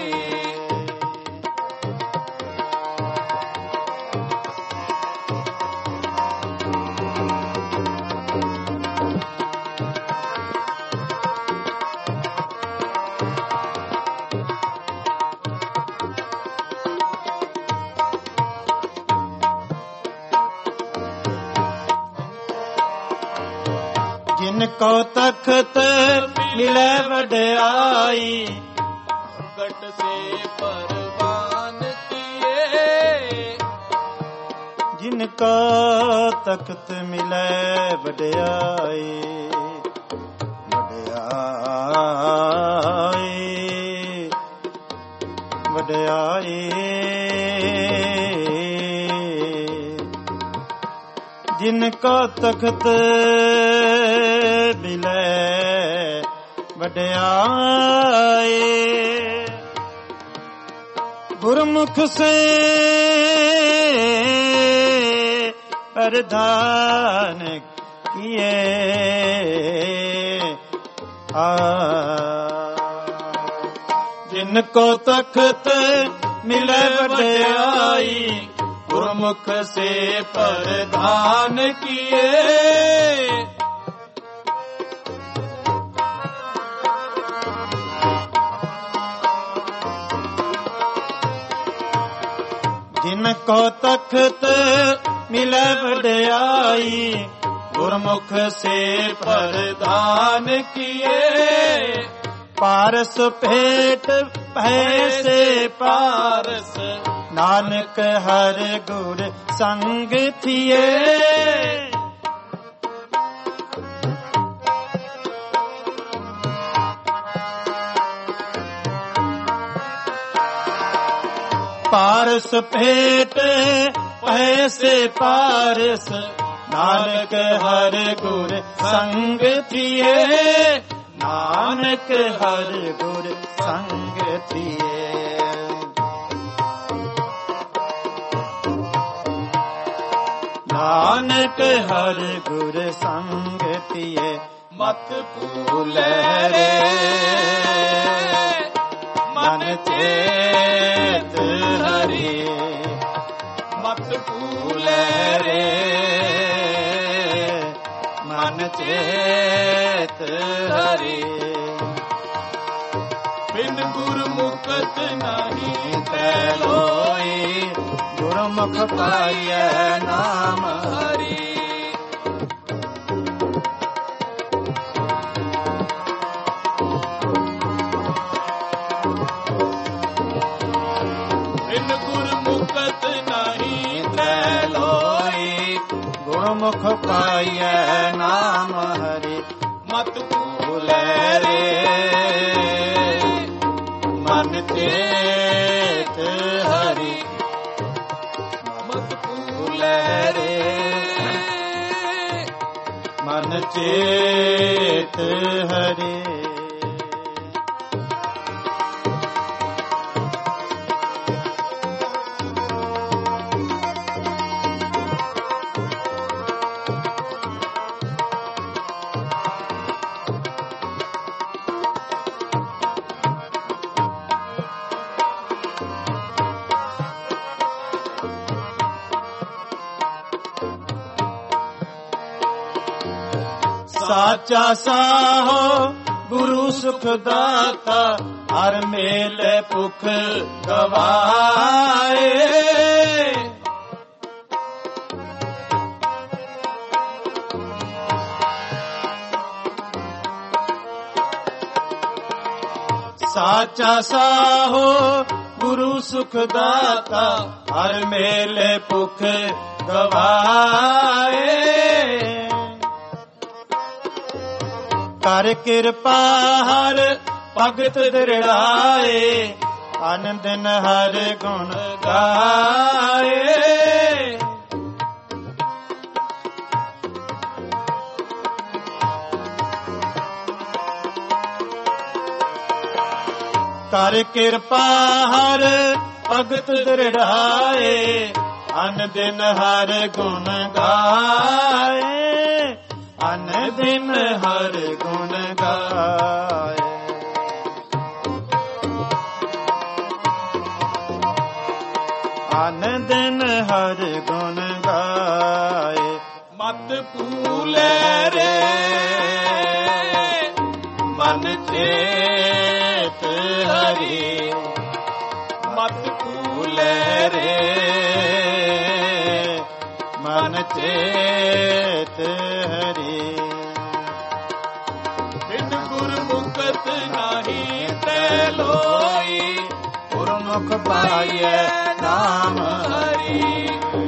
ਜਿਨ ਕੋ ਤਖਤ ਮਿਲੈ ਵਡਿਆਈ, ਗਟ ਸੇ ਪਰਵਾਨ ਕੀਏ, ਜਿਨ ਕੋ ਤਖਤ ਮਿਲੈ ਵਡਿਆਈ। ਵਡਿਆਈ ਵਡਿਆਈ ਜਿਨ ਕੋ ਤਖਤ ਮਿਲੈ ਵਡਿਆਈ। ਗੁਰਮੁਖ ਸੇ ਪ੍ਰਧਾਨ ਕੀਏ, ਜਿਨ ਕੋ ਤਖਤ ਮਿਲੈ ਵਡਿਆਈ। ਗੁਰਮੁਖ ਸੇ ਪ੍ਰਧਾਨ ਕੀਏ, ਜਿਨ ਕੋ ਤਖਤ ਮਿਲੈ ਵਡਿਆਈ। ਗੁਰਮੁਖ ਸੇ ਪ੍ਰਧਾਨ ਕੀਏ, ਪਾਰਸ ਭੇਟ ਭੈ ਸੇ ਪਾਰਸ ਨਾਨਕ ਹਰ ਗੁਰ ਸੰਗ ਥੀਏ। ਪਾਰਸ ਭੇਟ ਭੈ ਸੇ ਪਾਰਸ ਨਾਨਕ ਹਰ ਗੁਰ ਸੰਗ ਥੀਏ। ਨਾਨਕ ਹਰ ਗੁਰ ਸੰਗ ਥੀਏ। ਨਾਨਕ ਹਰ ਗੁਰ ਸੰਗ ਥੀਏ। ਮਤ ਭੂਲੈ ਰੇ ਮਨ ਚੇਤ ਹਰੀ, ਮਤ ਭੂਲੈ ਰੇ ਮਨ ਚੇਤ ਹਰੀ। ਬਿਨ ਗੁਰਮੁਖਤ ਨਹੀਂ ਤੈ ਲੋਈ, ਗੁਰਮੁਖ ਪਾਈਐ ਨਾਮ ਹਰੀ। ਬਿਨ ਗੁਰਮੁਖਤ ਨਹੀਂ ਤੈ ਲੋਈ, ਗੁਰਮੁਖ ਪਾਈਐ ਨਾਮ ਹਰੀ। ਮਤ ਭੂਲੈ ਰੇ ਮਨ ਚੇਤ ਹਰੀ, ਮਤ ਭੂਲੈ ਰੇ ਮਨ ਚੇਤ ਹਰੀ। ਸਾਚਾ ਸਾਹੋ ਗੁਰੂ ਸੁਖ ਦਾਤਾ ਹਰ ਮੇਲੇ ਭੁਖ ਗਵਾਏ। ਸਾਚਾ ਸਾਹੋ ਗੁਰੂ ਸੁਖ ਦਾਤਾ ਹਰ ਮੇਲੇ ਭੁਖ ਗਵਾਏ। ਕਰ ਕਿਰਪਾ ਹਰ ਭਗਤ ਦ੍ਰਿੜਾਏ ਅਨ ਦਿਨ ਹਰ ਗੁਣ ਗਾਏ। ਕਰ ਕਿਰਪਾ ਹਰ ਭਗਤ ਦ੍ਰਿੜਾਏ ਅਨ ਦਿਨ ਹਰ ਗੁਣ ਗਾਏ। ਅਨ ਦਿਨ ਹਰ ਗੁਣ ਗਾਏ। ਅਨ ਦਿਨ ਹਰ ਗੁਣ ਗਾਏ। ਮਤ ਭੂਲੇ ਰੇ ਮਨ ਚੇਤ ਹਰੀ। ਮਤ ਭੂਲੇ ਰੇ ਮਨ ਚੇਤ ਹਰੀ। ਬਿਨ ਗੁਰਮੁਖਤ ਨਾਹੀ ਤੈ ਲੋਈ ਗੁਰਮੁਖ ਪਾਈਐ ਨਾਮ ਹਰੀ।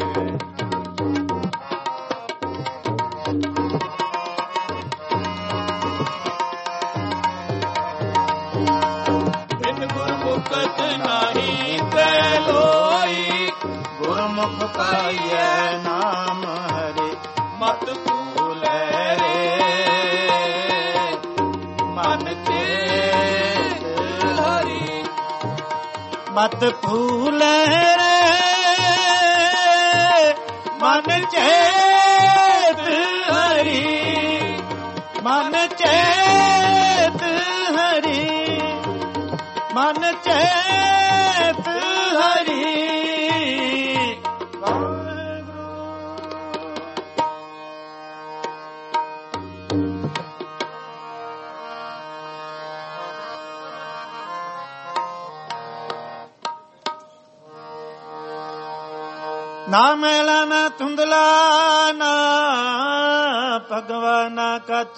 ਬਿਨ ਗੁਰਮੁਖਤ ਨਾਹੀ ਤੈ ਲੋਈ ਗੁਰਮੁਖ ਪਾਈਐ ਨਾਮ ਹਰੀ। ਮਤ ਭੂਲੇ ਰੇ ਮਨ ਚੇਤ ਹਰੀ। ਮਤ ਭੂਲੇ ਰੇ ਮਨ ਚੇਤ ਹਰੀ। ਮਨ ਚੇਤ ਹਰੀ। ਮਨ ਚੇਤ ਹਰੀ। ਨਾ ਮੈਲਾ ਨਾ ਧੁੰਦਲਾ ਨਾ ਭਗਵਾ ਨਾ ਕੱਚ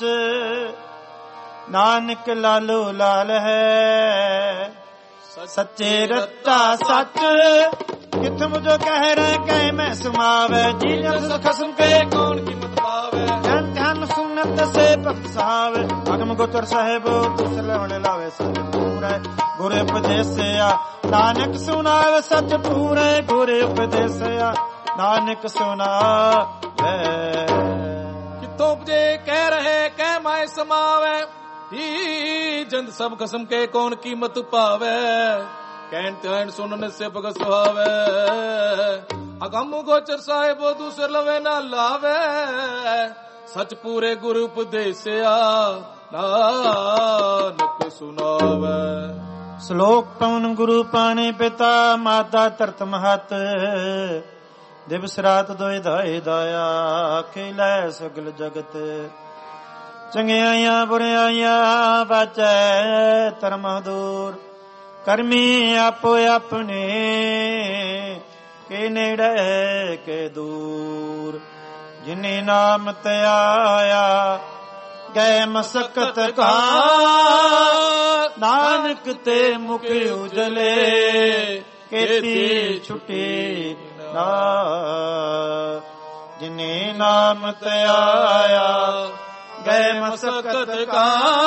ਨਾਨਕ ਲਾਲੋ ਲਾਲ ਹੈ। ਸੱਚੇ ਰੱਤਾ ਸੱਚ ਕਿਥ ਮੁਝੋ ਕਹਿ ਰਹਿ ਕਹਿ ਮੈਂ ਸਮਾਵੇ। ਜੀ ਜਨ ਖਸਮ ਕੇ ਕੌਣ ਕੀਮਤ ਪਾਵੇ। ਜਨ ਧਿਆਨ ਸੁਨਤ ਸੇ ਪਖਸਾਵੇ। ਅਗਮ ਗੋਚਰ ਸਾਹਿਬੋ ਤੁਸ ਲੈਵਣ ਲਾਵੇ ਸੱਚ ਪੂਰੇ ਗੁਰ ਉਪਦੇਸਿਆ ਨਾਨਕ ਸੁਣਾਵੇ ਸੱਚ ਪੂਰੇ ਗੁਰ ਉਪਦੇਸਿਆ ਨਾਨਕ ਸੁਣਾਵੇ। ਕਿਤੋਂ ਉਪਜੇ ਕਹਿ ਰਹੇ ਕਹਿ ਮੈਂ ਸਮਾਵੇ। ਹੀ ਜੰਦ ਸਭ ਖਸਮ ਕੇ ਕੌਣ ਕੀਮਤ ਪਾਵੇ। ਕਹਿਣ ਧਿਆਨ ਸੁਣਨ ਸੇ ਭਗਤ ਸੁਹਾਵੇ। ਅਗਮ ਗੋਚਰ ਸਾਹਿਬੋ ਦੂਸਰ ਲਵੇ ਨਾ ਲਾਵੇ। ਸਚ ਪੂਰੇ ਗੁਰੂ ਉਪਦੇਸਿਆ ਨਾਨਕ ਸੁਣਾਵੇ। ਸ਼ਲੋਕ ਪਵਨ ਗੁਰੂ ਪਾਣੀ ਪਿਤਾ ਮਾਤਾ ਧਰਤ ਮਹਤ ਦਿਵਸ ਰਾਤ ਦੋਇ ਦਾਇ ਦਾਇਆ ਖੇਲੇ ਸਗਲ ਜਗਤ। ਚੰਗਿਆਈਆਂ ਬੁਰਿਆਈਆਂ ਬਾਚੈ ਧਰਮ ਦੂਰ ਕਰਮੀ ਆਪੋ ਆਪਣੇ ਕੇ ਨੇੜੇ ਕੇ ਦੂਰ। ਜਿਨੇ ਨਾਮ ਧਿਆਇਆ ਗਏ ਮਸਕਤ ਕਾ ਨਾਨਕ ਤੇ ਮੁਖ ਉਜਲੇ ਕੀਤੀ ਛੁਟੀ ਨਾ। ਜਿਨੇ ਨਾਮ ਧਿਆਇਆ ਗਏ ਮਸਕਤ ਕਾ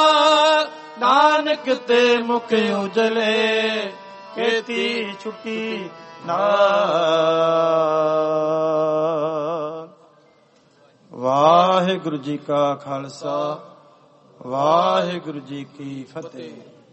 ਨਾਨਕ ਤੇ ਮੁਖ ਉਜਲੇ ਕੀਤੀ ਛੁਟੀ ਨਾ। ਵਾਹਿਗੁਰੂ ਜੀ ਕਾ ਖਾਲਸਾ ਵਾਹਿਗੁਰੂ ਜੀ ਕੀ ਫਤਿਹ।